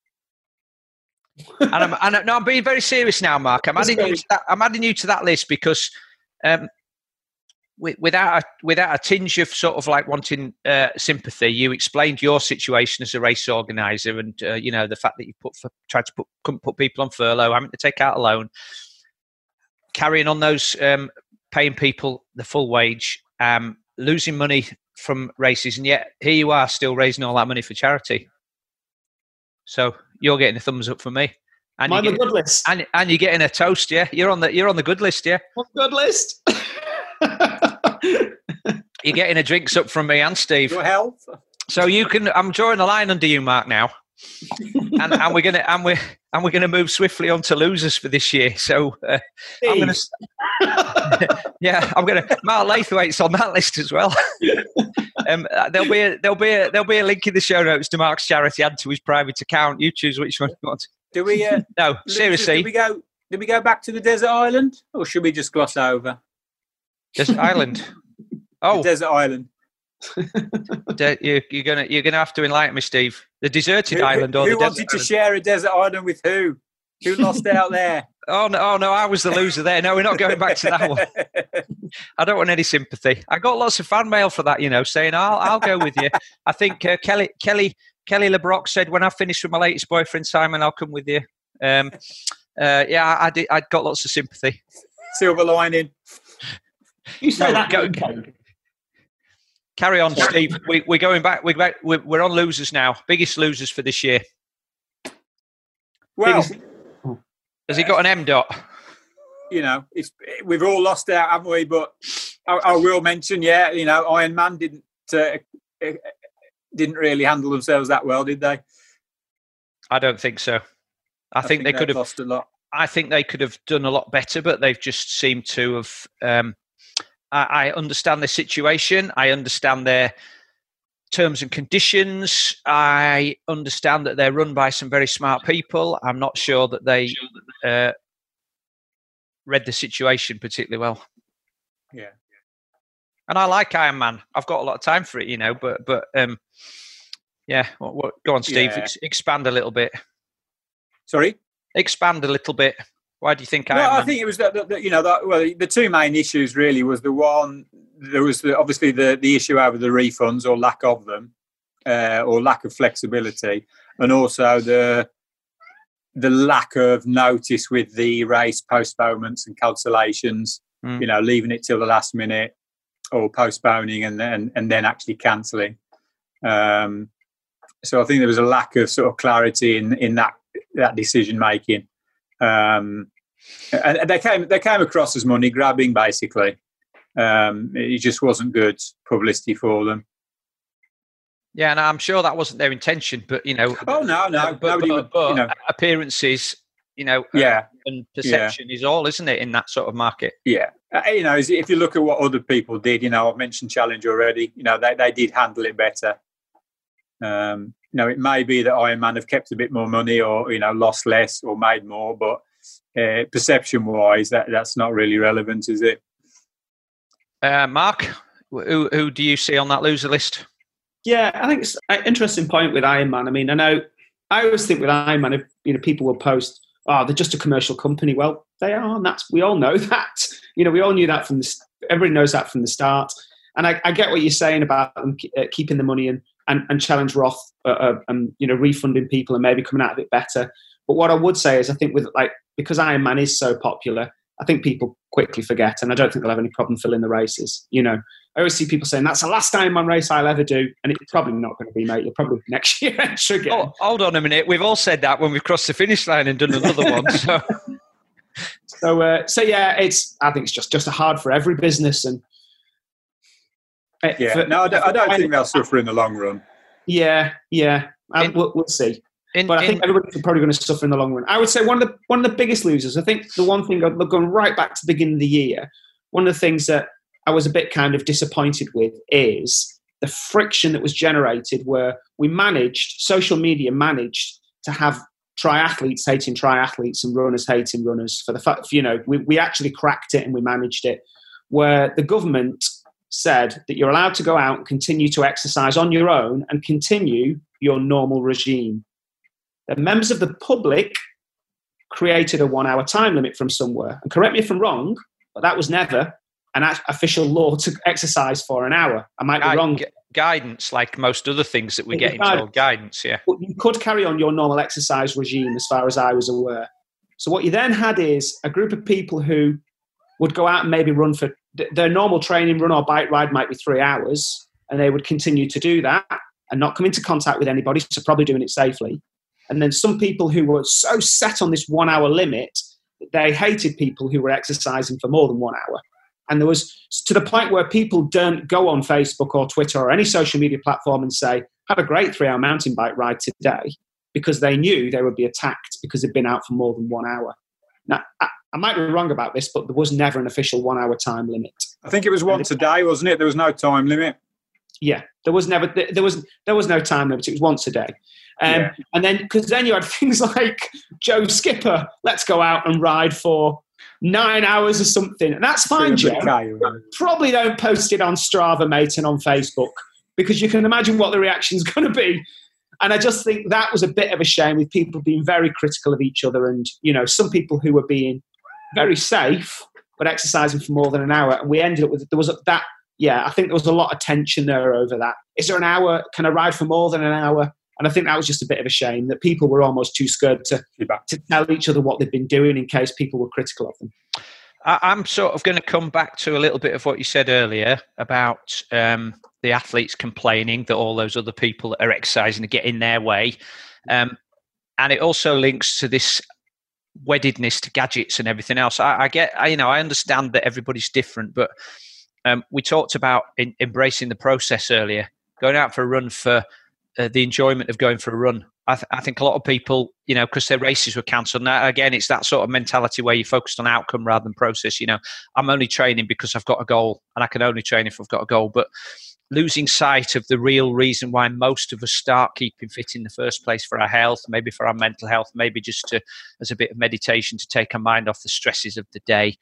And I'm being very serious now, Mark. I'm adding you to that list because without a tinge of sort of like wanting sympathy, you explained your situation as a race organizer, and the fact that you couldn't put people on furlough, having to take out a loan, carrying on those, paying people the full wage, losing money from races, and yet here you are still raising all that money for charity. So you're getting a thumbs up from me. And I'm on the good list. And you're getting a toast, yeah? You're on the good list, yeah? On the good list. You're getting a drinks up from me and Steve. Your health. So you can. I'm drawing a line under you, Mark, now, and we're gonna move swiftly on to losers for this year. So I'm gonna. Yeah, I'm gonna. Mark Laithwaite's on that list as well. There'll be a link in the show notes to Mark's charity and to his private account. You choose which one you want. Do we? No, seriously. Did we go back to the desert island, or should we just gloss over desert island? Oh, the desert island. You're gonna have to enlighten me, Steve. The deserted island, or who the wanted desert to island? share a desert island with who? Who lost out there? Oh no! I was the loser there. No, we're not going back to that one. I don't want any sympathy. I got lots of fan mail for that, saying I'll go with you. I think Kelly LeBrock said, when I finish with my latest boyfriend Simon, I'll come with you. Yeah, I did. I got lots of sympathy. Silver lining. You say that. Carry on, Steve. We're going back. We're on losers now. Biggest losers for this year. Well, has he got an M dot? We've all lost out, haven't we? But I will mention, Iron Man didn't really handle themselves that well, did they? I don't think so. I think they could have lost a lot. I think they could have done a lot better, but they've just seemed to have. I understand their situation. I understand their terms and conditions. I understand that they're run by some very smart people. I'm not sure that they read the situation particularly well. Yeah. And I like Iron Man. I've got a lot of time for it, But yeah. Go on, Steve. Yeah. Expand a little bit. Sorry. Expand a little bit. Why do you think Iron Man? I think it was the two main issues really was the one. There was obviously the issue over the refunds or lack of them, or lack of flexibility, and also the lack of notice with the race postponements and cancellations. Leaving it till the last minute or postponing and then actually cancelling. So I think there was a lack of sort of clarity in that decision making. And they came across as money grabbing, basically. It just wasn't good publicity for them. Yeah, and I'm sure that wasn't their intention, but Oh no, but appearances, and perception is all, isn't it, in that sort of market? Yeah, if you look at what other people did, I've mentioned Challenge already. They did handle it better. It may be that Iron Man have kept a bit more money, or lost less, or made more, but perception-wise, that's not really relevant, is it? Mark, who do you see on that loser list? Yeah, I think it's an interesting point with Iron Man. I mean, I always think with Iron Man, people will post, "Oh, they're just a commercial company." Well, they are, and we all know that. We all knew that everybody knows that from the start. And I get what you're saying about them keeping the money and Challenge Roth, refunding people and maybe coming out a bit better. But what I would say is, I think because Iron Man is so popular, I think people quickly forget, and I don't think they'll have any problem filling the races. I always see people saying that's the last Iron Man race I'll ever do, and it's probably not going to be, mate. You'll probably next year enter again. Oh, hold on a minute. We've all said that when we've crossed the finish line and done another one. So yeah, I think it's just hard for every business, and I don't think they'll suffer in the long run. Yeah. We'll see. But I think everybody's probably going to suffer in the long run. I would say one of the biggest losers. I think the one thing, going right back to the beginning of the year, one of the things that I was a bit kind of disappointed with is the friction that was generated, where social media managed to have triathletes hating triathletes and runners hating runners. For the fact, we actually cracked it and we managed it, where the government said that you're allowed to go out and continue to exercise on your own and continue your normal regime. The members of the public created a 1 hour time limit from somewhere. And correct me if I'm wrong, but that was never official law to exercise for an hour. I might be wrong. Guidance, like most other things that we're getting told. Guidance, yeah. But you could carry on your normal exercise regime as far as I was aware. So what you then had is a group of people who would go out and maybe run for their normal training, run or bike ride might be 3 hours, and they would continue to do that and not come into contact with anybody, so probably doing it safely. And then some people who were so set on this 1 hour limit, they hated people who were exercising for more than 1 hour. And there was to the point where people don't go on Facebook or Twitter or any social media platform and say, had a great 3 hour mountain bike ride today, because they knew they would be attacked because they'd been out for more than 1 hour. Now, I might be wrong about this, but there was never an official 1 hour time limit. I think it was once a day, wasn't it? There was no time limit. Yeah, there was no time limit. It was once a day. And then, because then you had things like Joe Skipper, let's go out and ride for 9 hours or something. And that's fine, Joe. Probably don't post it on Strava, mate, and on Facebook, because you can imagine what the reaction's going to be. And I just think that was a bit of a shame, with people being very critical of each other, and, you know, some people who were being very safe but exercising for more than an hour. And we ended up with, I think there was a lot of tension there over that. Is there an hour? Can I ride for more than an hour? And I think that was just a bit of a shame, that people were almost too scared to tell each other what they'd been doing in case people were critical of them. I'm sort of going to come back to a little bit of what you said earlier about the athletes complaining that all those other people that are exercising are getting in their way. And it also links to this weddedness to gadgets and everything else. I understand that everybody's different, but we talked about embracing the process earlier, going out for a run for the enjoyment of going for a run. I think a lot of people, you know, because their races were cancelled. Now, again, it's that sort of mentality where you're focused on outcome rather than process. You know, I'm only training because I've got a goal, and I can only train if I've got a goal. But losing sight of the real reason why most of us start keeping fit in the first place, for our health, maybe for our mental health, maybe just as a bit of meditation to take our mind off the stresses of the day,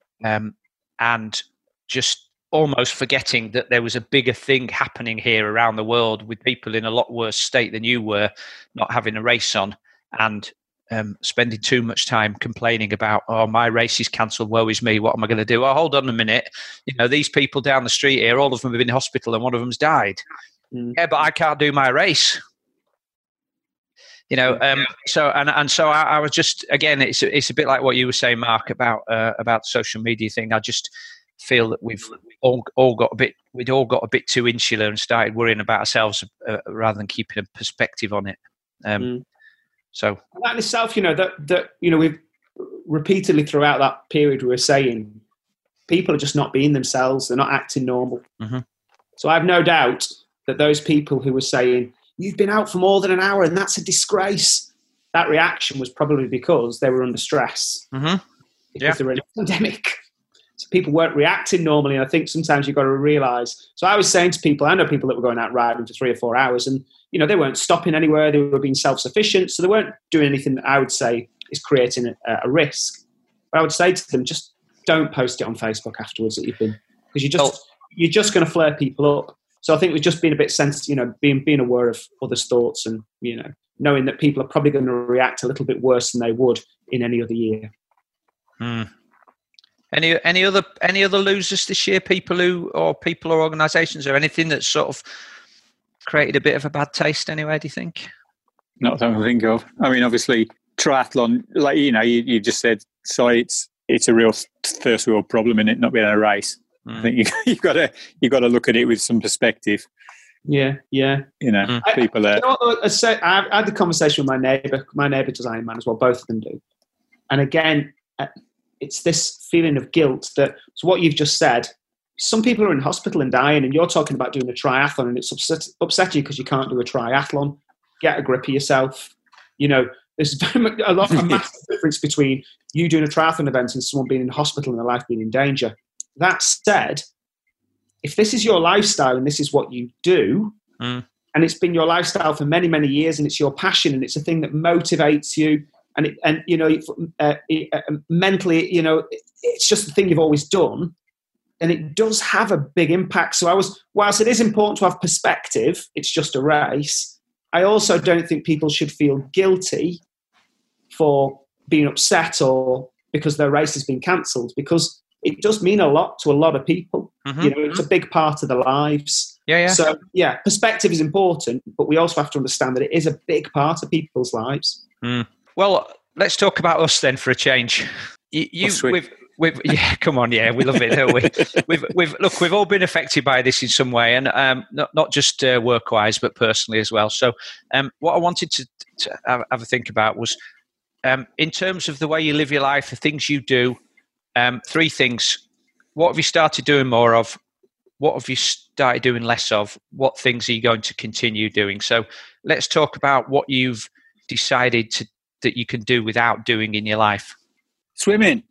and just almost forgetting that there was a bigger thing happening here around the world, with people in a lot worse state than you were, not having a race on, and spending too much time complaining about, oh, my race is cancelled, woe is me, what am I going to do? Oh, hold on a minute. You know, these people down the street here, all of them have been in hospital and one of them's died. Yeah, but I can't do my race. You know, so I was just, again, it's a bit like what you were saying, Mark, about the social media thing. I just feel that we'd all got a bit too insular and started worrying about ourselves rather than keeping a perspective on it. So that in itself, you know, that you know, we've repeatedly throughout that period we were saying people are just not being themselves; they're not acting normal. Mm-hmm. So I have no doubt that those people who were saying you've been out for more than an hour and that's a disgrace, that reaction was probably because they were under stress, because they were in a pandemic. So people weren't reacting normally, and I think sometimes you've got to realise. So I was saying to people, I know people that were going out riding for 3 or 4 hours, and you know, they weren't stopping anywhere. They were being self-sufficient, so they weren't doing anything that I would say is creating a risk. But I would say to them, just don't post it on Facebook afterwards that you've been, because you're just going to flare people up. So I think we've just been a bit sensitive, you know, being aware of others' thoughts, and you know, knowing that people are probably going to react a little bit worse than they would in any other year. Any other losers this year? People or organisations, or anything that sort of created a bit of a bad taste anyway, do you think? Not that I can think of. I mean, obviously, triathlon, like, you know, you just said, so it's a real first world problem in it not being a race. I think you've got to look at it with some perspective. Yeah. You know, people are. You know what, I had the conversation with my neighbour. My neighbour does Ironman as well. Both of them do. And again, it's this feeling of guilt that, so what you've just said, some people are in hospital and dying, and you're talking about doing a triathlon, and it's upset you because you can't do a triathlon. Get a grip of yourself. You know, there's very much a massive difference between you doing a triathlon event and someone being in hospital and their life being in danger. That said, if this is your lifestyle and this is what you do, and it's been your lifestyle for many, many years, and it's your passion, and it's a thing that motivates you, and you know, mentally, you know, it's just the thing you've always done, and it does have a big impact. So whilst it is important to have perspective, it's just a race, I also don't think people should feel guilty for being upset or because their race has been cancelled, because it does mean a lot to a lot of people. It's a big part of their lives. So perspective is important, but we also have to understand that it is a big part of people's lives. Well, let's talk about us then for a change. Come on, we love it, don't we? We've all been affected by this in some way, and not just work-wise, but personally as well. So, what I wanted to have a think about was, in terms of the way you live your life, the things you do. 3 things. What have you started doing more of? What have you started doing less of? What things are you going to continue doing? So let's talk about what you've decided that you can do without doing in your life. Swimming.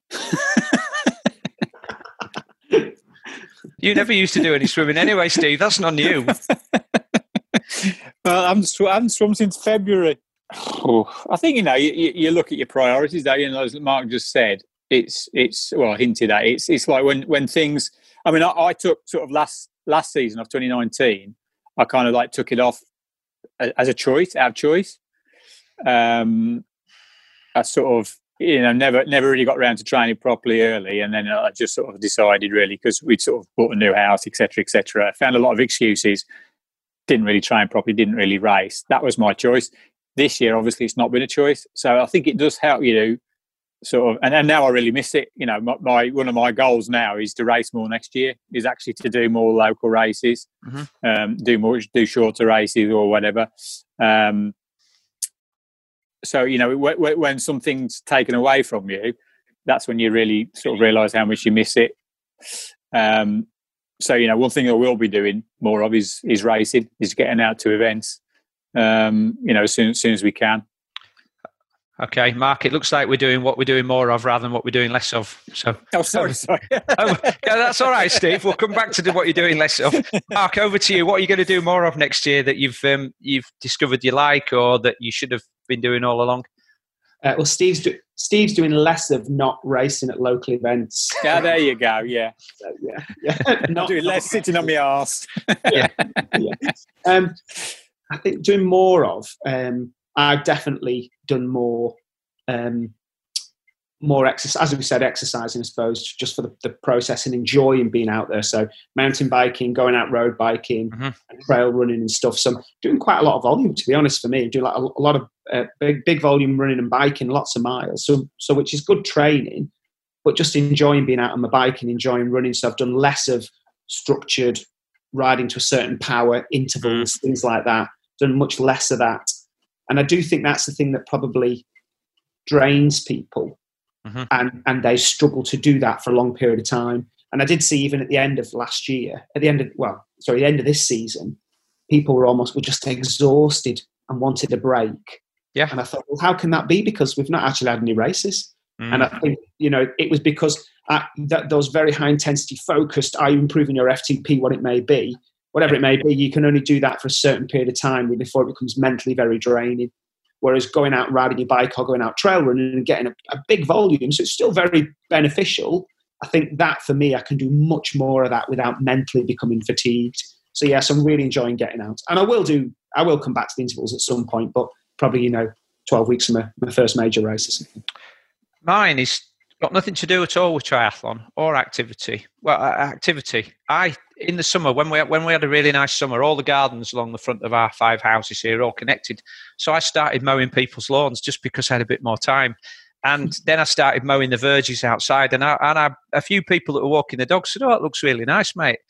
You never used to do any swimming anyway, Steve. That's not new. Well, I haven't swum since February. I think, you look at your priorities, don't you? As Mark just said, it's hinted at. It's like when things. I mean, I took sort of last season of 2019. I kind of like took it off as a choice, out of choice. I sort of never really got around to training properly early, and then I just sort of decided really because we'd sort of bought a new house, etc., etc. I found a lot of excuses. Didn't really train properly. Didn't really race. That was my choice. This year, obviously, it's not been a choice. So I think it does help you. Sort of, and now I really miss it. One of my goals now is to race more next year. Is actually to do more local races, do shorter races or whatever. So when something's taken away from you, that's when you really sort of realise how much you miss it. So one thing I will be doing more of is racing, is getting out to events. As soon as we can. Okay, Mark, it looks like we're doing what we're doing more of rather than what we're doing less of. So, sorry. That's all right, Steve. We'll come back to what you're doing less of. Mark, over to you. What are you going to do more of next year that you've discovered you like, or that you should have been doing all along? Well, Steve's doing less of not racing at local events. Yeah, there you go. Yeah, Not doing less sitting on my arse. Yeah. I think doing more of. I've definitely done more exercise, as we said, exercising, I suppose, just for the process and enjoying being out there. So mountain biking, going out road biking, and trail running and stuff. So I'm doing quite a lot of volume, to be honest, for me. I do like a lot of big volume running and biking, lots of miles. So which is good training, but just enjoying being out on my bike and enjoying running. So I've done less of structured riding to a certain power, intervals, things like that. Done much less of that. And I do think that's the thing that probably drains people, and they struggle to do that for a long period of time. And I did see even at the end of last year, the end of this season, people were just exhausted and wanted a break. Yeah. And I thought, well, how can that be? Because we've not actually had any races. And I think, it was because those very high intensity focused, are you improving your FTP, whatever it may be, you can only do that for a certain period of time before it becomes mentally very draining. Whereas going out and riding your bike or going out trail running and getting a big volume, so it's still very beneficial. I think that for me, I can do much more of that without mentally becoming fatigued. So yes, I'm really enjoying getting out. And I will come back to the intervals at some point, but probably, 12 weeks from my first major race or something. Mine is got nothing to do at all with triathlon or activity. Well, activity. In the summer, when we had a really nice summer, all the gardens along the front of our 5 houses here are all connected. So I started mowing people's lawns just because I had a bit more time. And then I started mowing the verges outside. And a few people that were walking the dogs said, "Oh, it looks really nice, mate."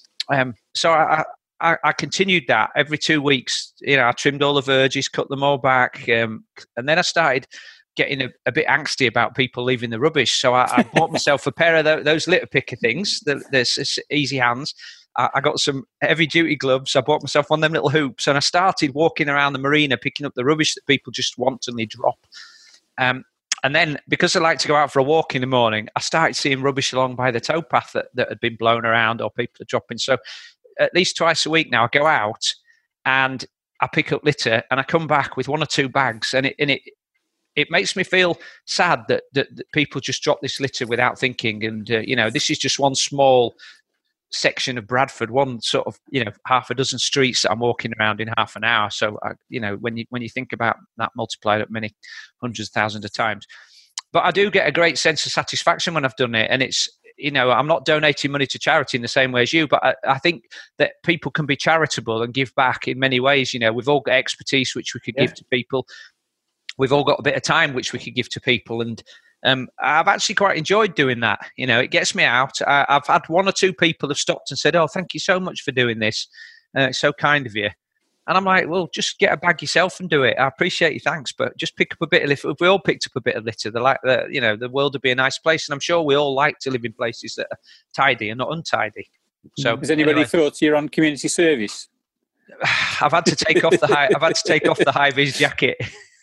So I continued that every 2 weeks. I trimmed all the verges, cut them all back. And then I started getting a bit angsty about people leaving the rubbish. So I bought myself a pair of those litter picker things, the easy hands. I got some heavy duty gloves. I bought myself one of them little hoops, and I started walking around the marina picking up the rubbish that people just wantonly drop. And then, because I like to go out for a walk in the morning, I started seeing rubbish along by the towpath that had been blown around or people are dropping. So at least twice a week now, I go out and I pick up litter, and I come back with 1 or 2 bags, and it makes me feel sad that people just drop this litter without thinking. And, this is just one small section of Bradford, one sort of, half a dozen streets that I'm walking around in half an hour. So, when you think about that multiplied up many hundreds of thousands of times. But I do get a great sense of satisfaction when I've done it. And it's, I'm not donating money to charity in the same way as you, but I think that people can be charitable and give back in many ways. We've all got expertise which we could give to people. We've all got a bit of time which we could give to people, and I've actually quite enjoyed doing that. It gets me out. I've had one or two people have stopped and said, "Oh, thank you so much for doing this. It's so kind of you." And I'm like, well, just get a bag yourself and do it. I appreciate your thanks, but just pick up a bit of litter. If we all picked up a bit of litter, the world would be a nice place. And I'm sure we all like to live in places that are tidy and not untidy. So, has anybody thought you're on community service? I've had to take off the high vis jacket.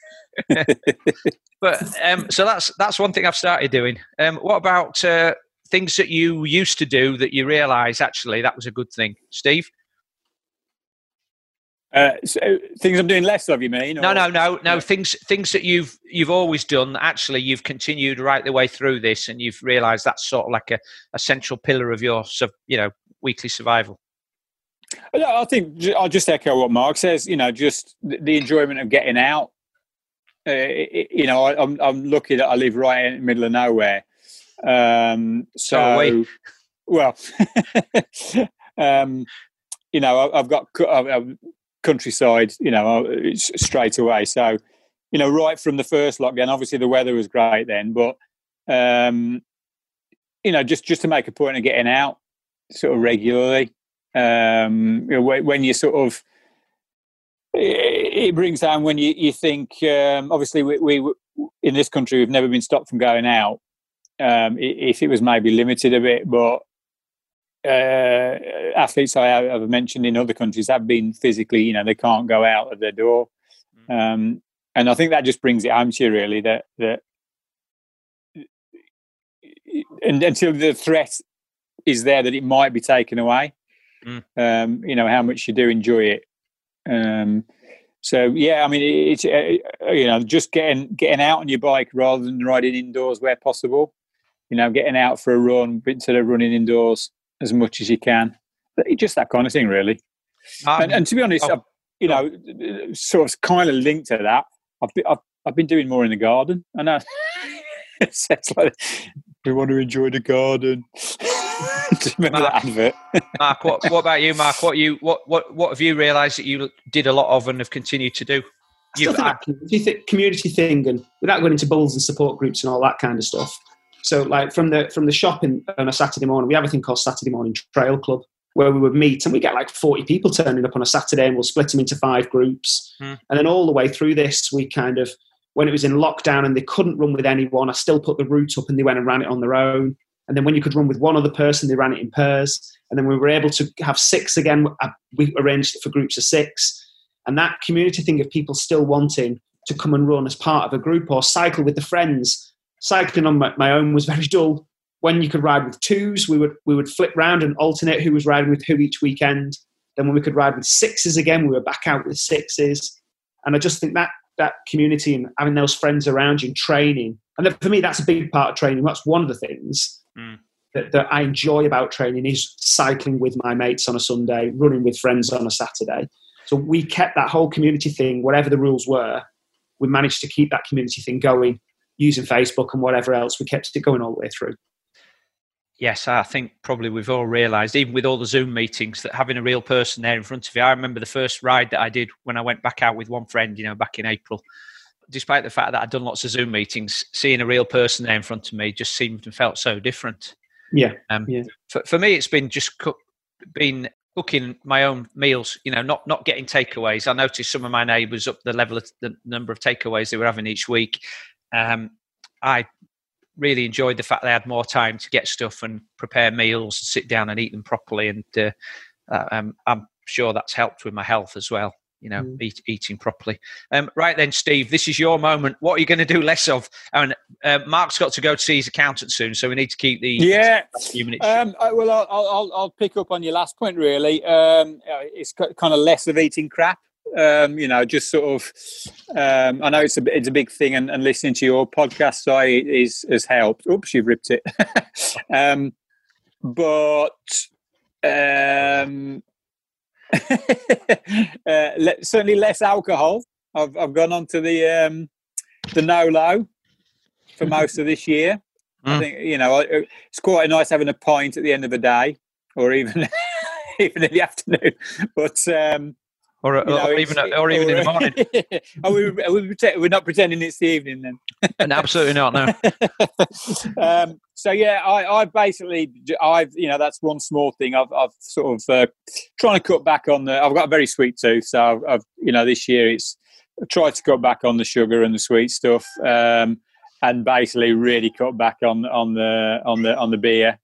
But so that's one thing I've started doing. What about things that you used to do that you realise actually that was a good thing, Steve? So things I'm doing less of, you mean? Or? No. Things that you've always done. Actually, you've continued right the way through this, and you've realised that's sort of like a central pillar of your weekly survival. I think I'll just echo what Mark says. Just the enjoyment of getting out. I'm lucky that I live right in the middle of nowhere. I've got countryside, straight away. So, right from the first lockdown, obviously the weather was great then, but just to make a point of getting out sort of regularly. When you sort of, it brings down when you think, obviously we in this country, we've never been stopped from going out. If it was maybe limited a bit, but athletes I have mentioned in other countries have been physically, they can't go out of their door. And I think that just brings it home to you really that and until the threat is there that it might be taken away, how much you do enjoy it. So yeah, I mean, it's just getting out on your bike rather than riding indoors where possible. Getting out for a run instead of running indoors as much as you can. Just that kind of thing, really. And to be honest, sort of kind of linked to that, I've been doing more in the garden. I know it's like we want to enjoy the garden. Do you remember that advert? Mark, what about you, Mark? What have you realised that you did a lot of and have continued to do? I still think that community thing, and without going into bubbles and support groups and all that kind of stuff. So, like from the shopping on a Saturday morning, we have a thing called Saturday Morning Trail Club, where we would meet, and we get like 40 people turning up on a Saturday, and we'll split them into 5 groups. And then all the way through this, we kind of, when it was in lockdown and they couldn't run with anyone, I still put the route up, and they went and ran it on their own. And then when you could run with one other person, they ran it in pairs. And then we were able to have 6 again. We arranged it for groups of 6. And that community thing of people still wanting to come and run as part of a group or cycle with the friends. Cycling on my own was very dull. When you could ride with 2s, we would flip round and alternate who was riding with who each weekend. Then when we could ride with 6s again, we were back out with 6s. And I just think that community and having those friends around you and training. And for me, that's a big part of training. That's one of the things that I enjoy about training is cycling with my mates on a Sunday, running with friends on a Saturday. So we kept that whole community thing, whatever the rules were, we managed to keep that community thing going using Facebook and whatever else. We kept it going all the way through. Yes, I think probably we've all realised, even with all the Zoom meetings, that having a real person there in front of you. I remember the first ride that I did when I went back out with one friend, back in April. Despite the fact that I'd done lots of Zoom meetings, seeing a real person there in front of me just seemed and felt so different. Yeah. For me, it's been just cooking my own meals, not getting takeaways. I noticed some of my neighbours up the level of the number of takeaways they were having each week. I really enjoyed the fact they had more time to get stuff and prepare meals and sit down and eat them properly. And I'm sure that's helped with my health as well. Eating properly. Right then, Steve, this is your moment. What are you going to do less of? And Mark's got to go to see his accountant soon, so we need to keep the last few minutes. Well, I'll pick up on your last point. Really, it's kind of less of eating crap. Just sort of. I know it's a big thing, and listening to your podcast has helped. Oops, you've ripped it. Certainly less alcohol. I've gone on to the no-low for most of this year. I think, it's quite nice having a pint at the end of the day, or even even in the afternoon. But or even in the morning. We're not pretending it's the evening then. And absolutely not. No. So yeah, I've that's one small thing. I've sort of trying to cut back on I've got a very sweet tooth, so I've this year I've tried to cut back on the sugar and the sweet stuff, and basically really cut back on the beer.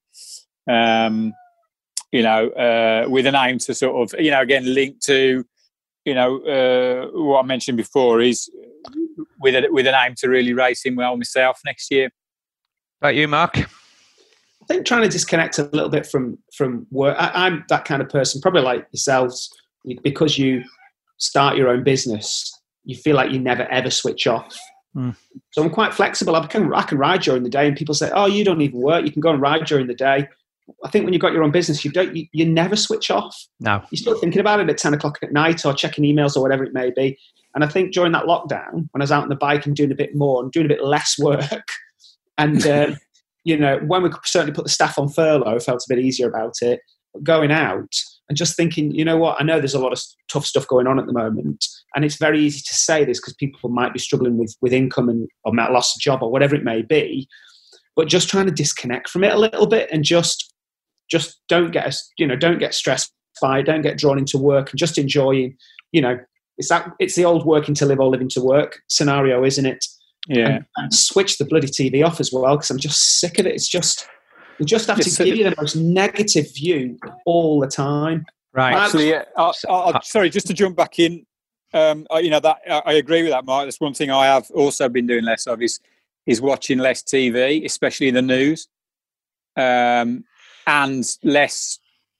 With an aim to sort of, again, link to, what I mentioned before is with an aim to really racing well myself next year. About you, Mark? I think trying to disconnect a little bit from work. I'm that kind of person, probably like yourselves, because you start your own business, you feel like you never ever switch off. So I'm quite flexible. I can ride during the day, and people say, "Oh, you don't even work. You can go and ride during the day." I think when you've got your own business, you never switch off. No, you're still thinking about it at 10 o'clock at night, or checking emails or whatever it may be. And I think during that lockdown, when I was out on the bike and doing a bit more and doing a bit less work, and when we could certainly put the staff on furlough, I felt a bit easier about it. But going out and just thinking, you know what? I know there's a lot of tough stuff going on at the moment, and it's very easy to say this because people might be struggling with income or might have lost a job or whatever it may be. But just trying to disconnect from it a little bit and just don't get stressed by it, don't get drawn into work, and just enjoying, it's the old working to live or living to work scenario, isn't it? Yeah. And switch the bloody TV off as well, because I'm just sick of it. It's just, we just have to give you the most negative view all the time. Right. Actually, sorry, just to jump back in, I agree with that, Mark. That's one thing I have also been doing less of is watching less TV, especially the news, and less.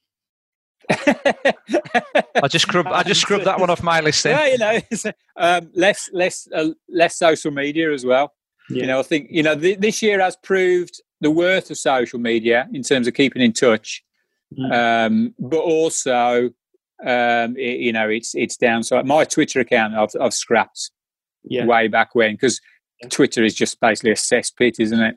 I just scrubbed that one off my list. Then. Yeah, less social media as well. Yeah. I think this year has proved the worth of social media in terms of keeping in touch, but also its downside. My Twitter account I've scrapped way back when, because Twitter is just basically a cesspit, isn't it?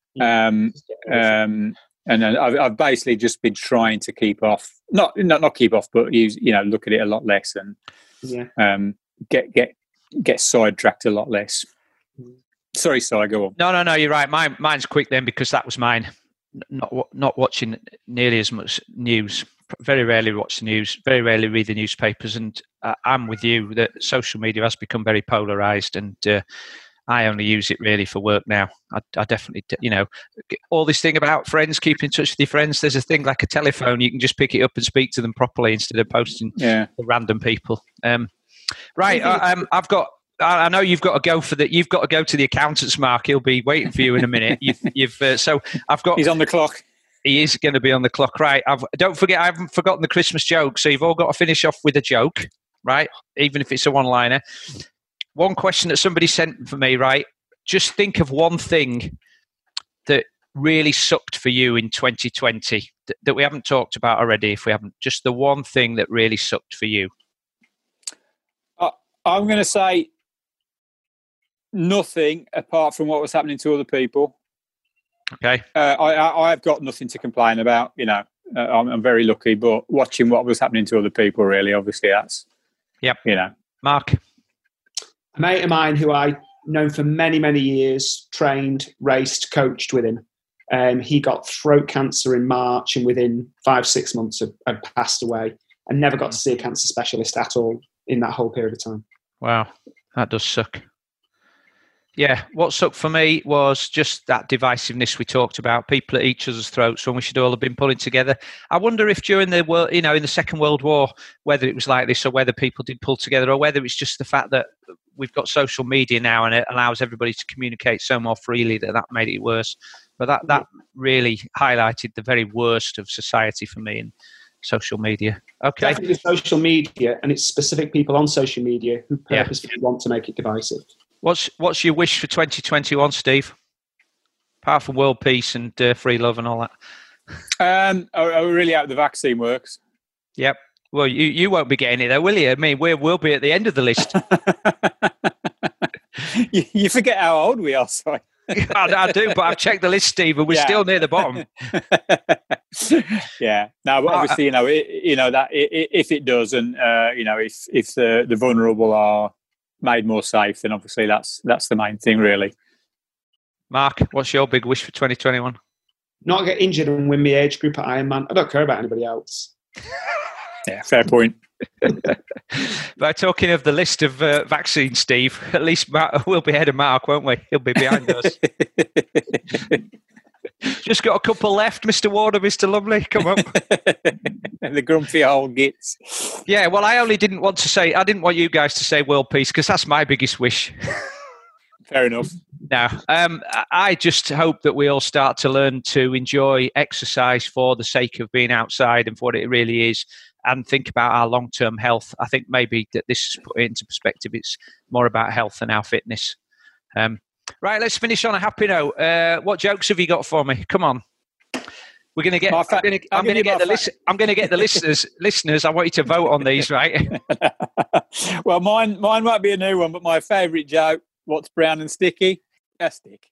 And I've basically just been trying to keep off, not keep off, but look at it a lot less and get sidetracked a lot less. Sorry, Si, go on. No, you're right. Mine's quick then, because that was mine. Not watching nearly as much news. Very rarely watch the news. Very rarely read the newspapers. And I'm with you that social media has become very polarised, and I only use it really for work now. I definitely, all this thing about friends, keep in touch with your friends. There's a thing like a telephone. You can just pick it up and speak to them properly instead of posting to random people. Right. I've got. I know you've got to go You've got to go to the accountant's, Mark. He'll be waiting for you in a minute. So I've got. He's on the clock. He is going to be on the clock, right? Don't forget, I haven't forgotten the Christmas joke. So you've all got to finish off with a joke, right? Even if it's a one-liner. One question that somebody sent for me, right? Just think of one thing that really sucked for you in 2020 that we haven't talked about already. If we haven't, just the one thing that really sucked for you. I'm going to say nothing apart from what was happening to other people. Okay. I've got nothing to complain about. I'm very lucky, but watching what was happening to other people, really, obviously, that's. Yep. Mark. A mate of mine who I known for many, many years, trained, raced, coached with him. He got throat cancer in March, and within 5-6 months had passed away, and never got to see a cancer specialist at all in that whole period of time. Wow, that does suck. Yeah, what sucked for me was just that divisiveness we talked about, people at each other's throats when we should all have been pulling together. I wonder if during the world, in the Second World War, whether it was like this or whether people did pull together, or whether it's just the fact that we've got social media now and it allows everybody to communicate so more freely that made it worse. But that really highlighted the very worst of society for me in social media. Okay. Definitely social media, and it's specific people on social media who purposefully want to make it divisive. What's your wish for 2021, Steve? Apart from world peace and free love and all that. I really hope the vaccine works. Yep. Well, you won't be getting it though, will you? I mean, we'll be at the end of the list. You forget how old we are, sorry. I do, but I've checked the list, Steve, and we're still near the bottom. Yeah. No, but obviously, that if it does, and if the vulnerable are made more safe, then obviously that's the main thing, really. Mark, what's your big wish for 2021? Not get injured and win my age group at Ironman. I don't care about anybody else. Yeah, fair point. By talking of the list of vaccines, Steve, at least we'll be ahead of Mark, won't we? He'll be behind us. Just got a couple left, Mr. Warder, Mr. Lovely. Come on. The grumpy old gits. Yeah, well, I didn't want you guys to say world peace because that's my biggest wish. Fair enough. No, I just hope that we all start to learn to enjoy exercise for the sake of being outside and for what it really is, and think about our long-term health. I think maybe that this is put it into perspective. It's more about health than our fitness. Right, let's finish on a happy note. What jokes have you got for me? Come on. We're going to get. I'm going to get the listeners. I want you to vote on these, right? Well, mine might be a new one, but my favourite joke: what's brown and sticky? A stick.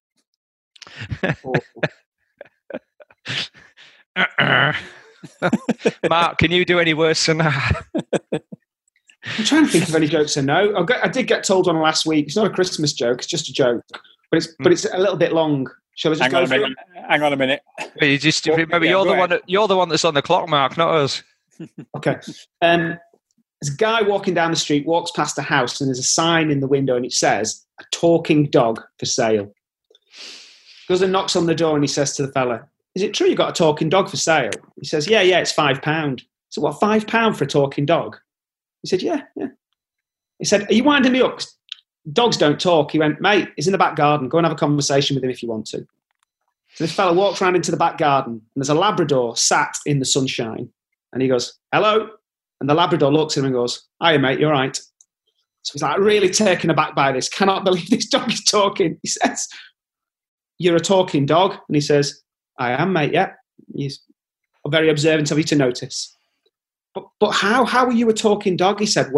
Mark, can you do any worse than that? I'm trying to think of any jokes I know. I did get told one last week. It's not a Christmas joke; it's just a joke, but it's a little bit long. Shall I just go through it? Hang on a minute. You just remember you're the one that's on the clock, Mark, not us. Okay. There's a guy walking down the street, walks past a house, and there's a sign in the window, and it says, "A talking dog for sale." Goes and knocks on the door, and he says to the fella, "Is it true you got a talking dog for sale?" He says, Yeah, it's £5. So what, £5 for a talking dog? He said, Yeah. He said, "Are you winding me up? 'Cause dogs don't talk." He went, "Mate, he's in the back garden. Go and have a conversation with him if you want to." So this fella walks around into the back garden, and there's a Labrador sat in the sunshine. And he goes, "Hello?" And the Labrador looks at him and goes, "Hiya, mate, you're right." So he's like really taken aback by this. "Cannot believe this dog is talking." He says, "You're a talking dog?" And he says, "I am, mate, yeah." He's very observant of you to notice. But how are you a talking dog? He said,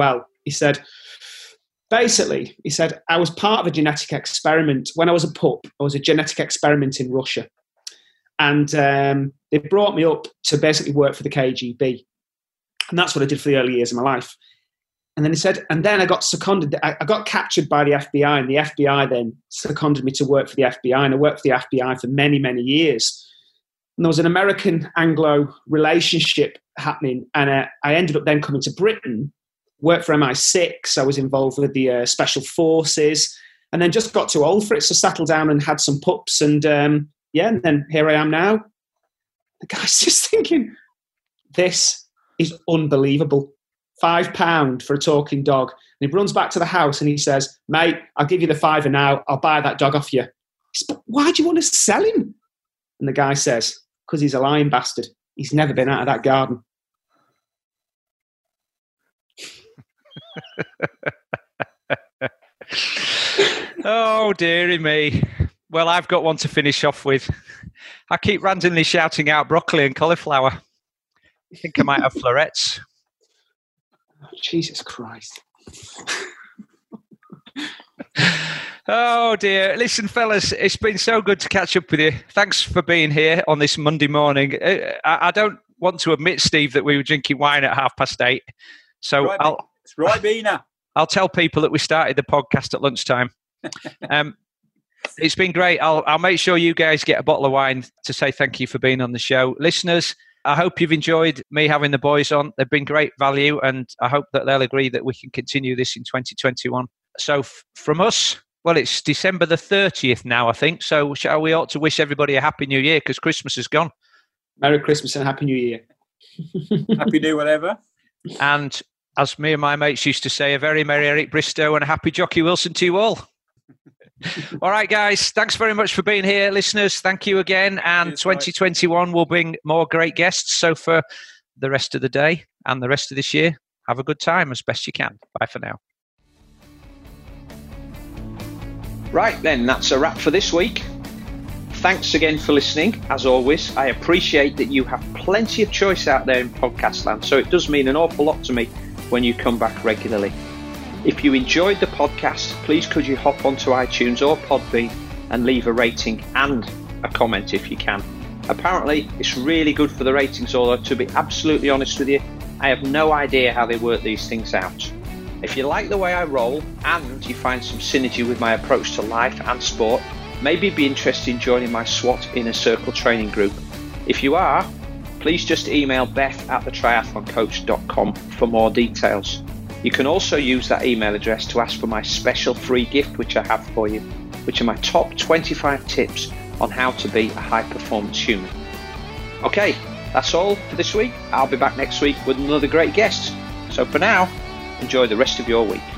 basically, he said, I was part of a genetic experiment. When I was a pup, I was a genetic experiment in Russia. And they brought me up to basically work for the KGB. And that's what I did for the early years of my life. And then he said, and then I got seconded. I got captured by the FBI, and the FBI then seconded me to work for the FBI. And I worked for the FBI for many, many years. And there was an American-Anglo relationship happening. And I ended up then coming to Britain, worked for MI6. I was involved with the Special Forces, and then just got too old for it. So settled down and had some pups. And and then here I am now. The guy's just thinking, this is unbelievable. £5 for a talking dog. And he runs back to the house and he says, "Mate, I'll give you the £5 now. I'll buy that dog off you." He says, "But why do you want to sell him?" And the guy says, "Because he's a lying bastard. He's never been out of that garden." Oh, dearie me. Well, I've got one to finish off with. I keep randomly shouting out broccoli and cauliflower. I think I might have florets. Jesus Christ. Oh, dear. Listen, fellas, it's been so good to catch up with you. Thanks for being here on this Monday morning. I don't want to admit, Steve, that we were drinking wine at 8:30. So it's right, Bina. I'll tell people that we started the podcast at lunchtime. It's been great. I'll make sure you guys get a bottle of wine to say thank you for being on the show. Listeners, I hope you've enjoyed me having the boys on. They've been great value, and I hope that they'll agree that we can continue this in 2021. So from us, well, it's December the 30th now, I think. So we ought to wish everybody a Happy New Year because Christmas is gone. Merry Christmas and Happy New Year. Happy New whatever. And as me and my mates used to say, a very merry Eric Bristow and a happy Jockey Wilson to you all. All right, guys. Thanks very much for being here. Listeners, thank you again. And cheers, 2021 will bring more great guests. So for the rest of the day and the rest of this year, have a good time as best you can. Bye for now. Right then, that's a wrap for this week. Thanks again for listening. As always, I appreciate that you have plenty of choice out there in podcast land, so it does mean an awful lot to me when you come back regularly. If you enjoyed the podcast, please could you hop onto iTunes or Podbean and leave a rating and a comment if you can. Apparently, it's really good for the ratings, although to be absolutely honest with you, I have no idea how they work these things out. If you like the way I roll and you find some synergy with my approach to life and sport, maybe be interested in joining my SWAT Inner Circle training group. If you are, please just email beth@thetriathloncoach.com for more details. You can also use that email address to ask for my special free gift which I have for you, which are my top 25 tips on how to be a high-performance human. Okay, that's all for this week. I'll be back next week with another great guest. So for now, enjoy the rest of your week.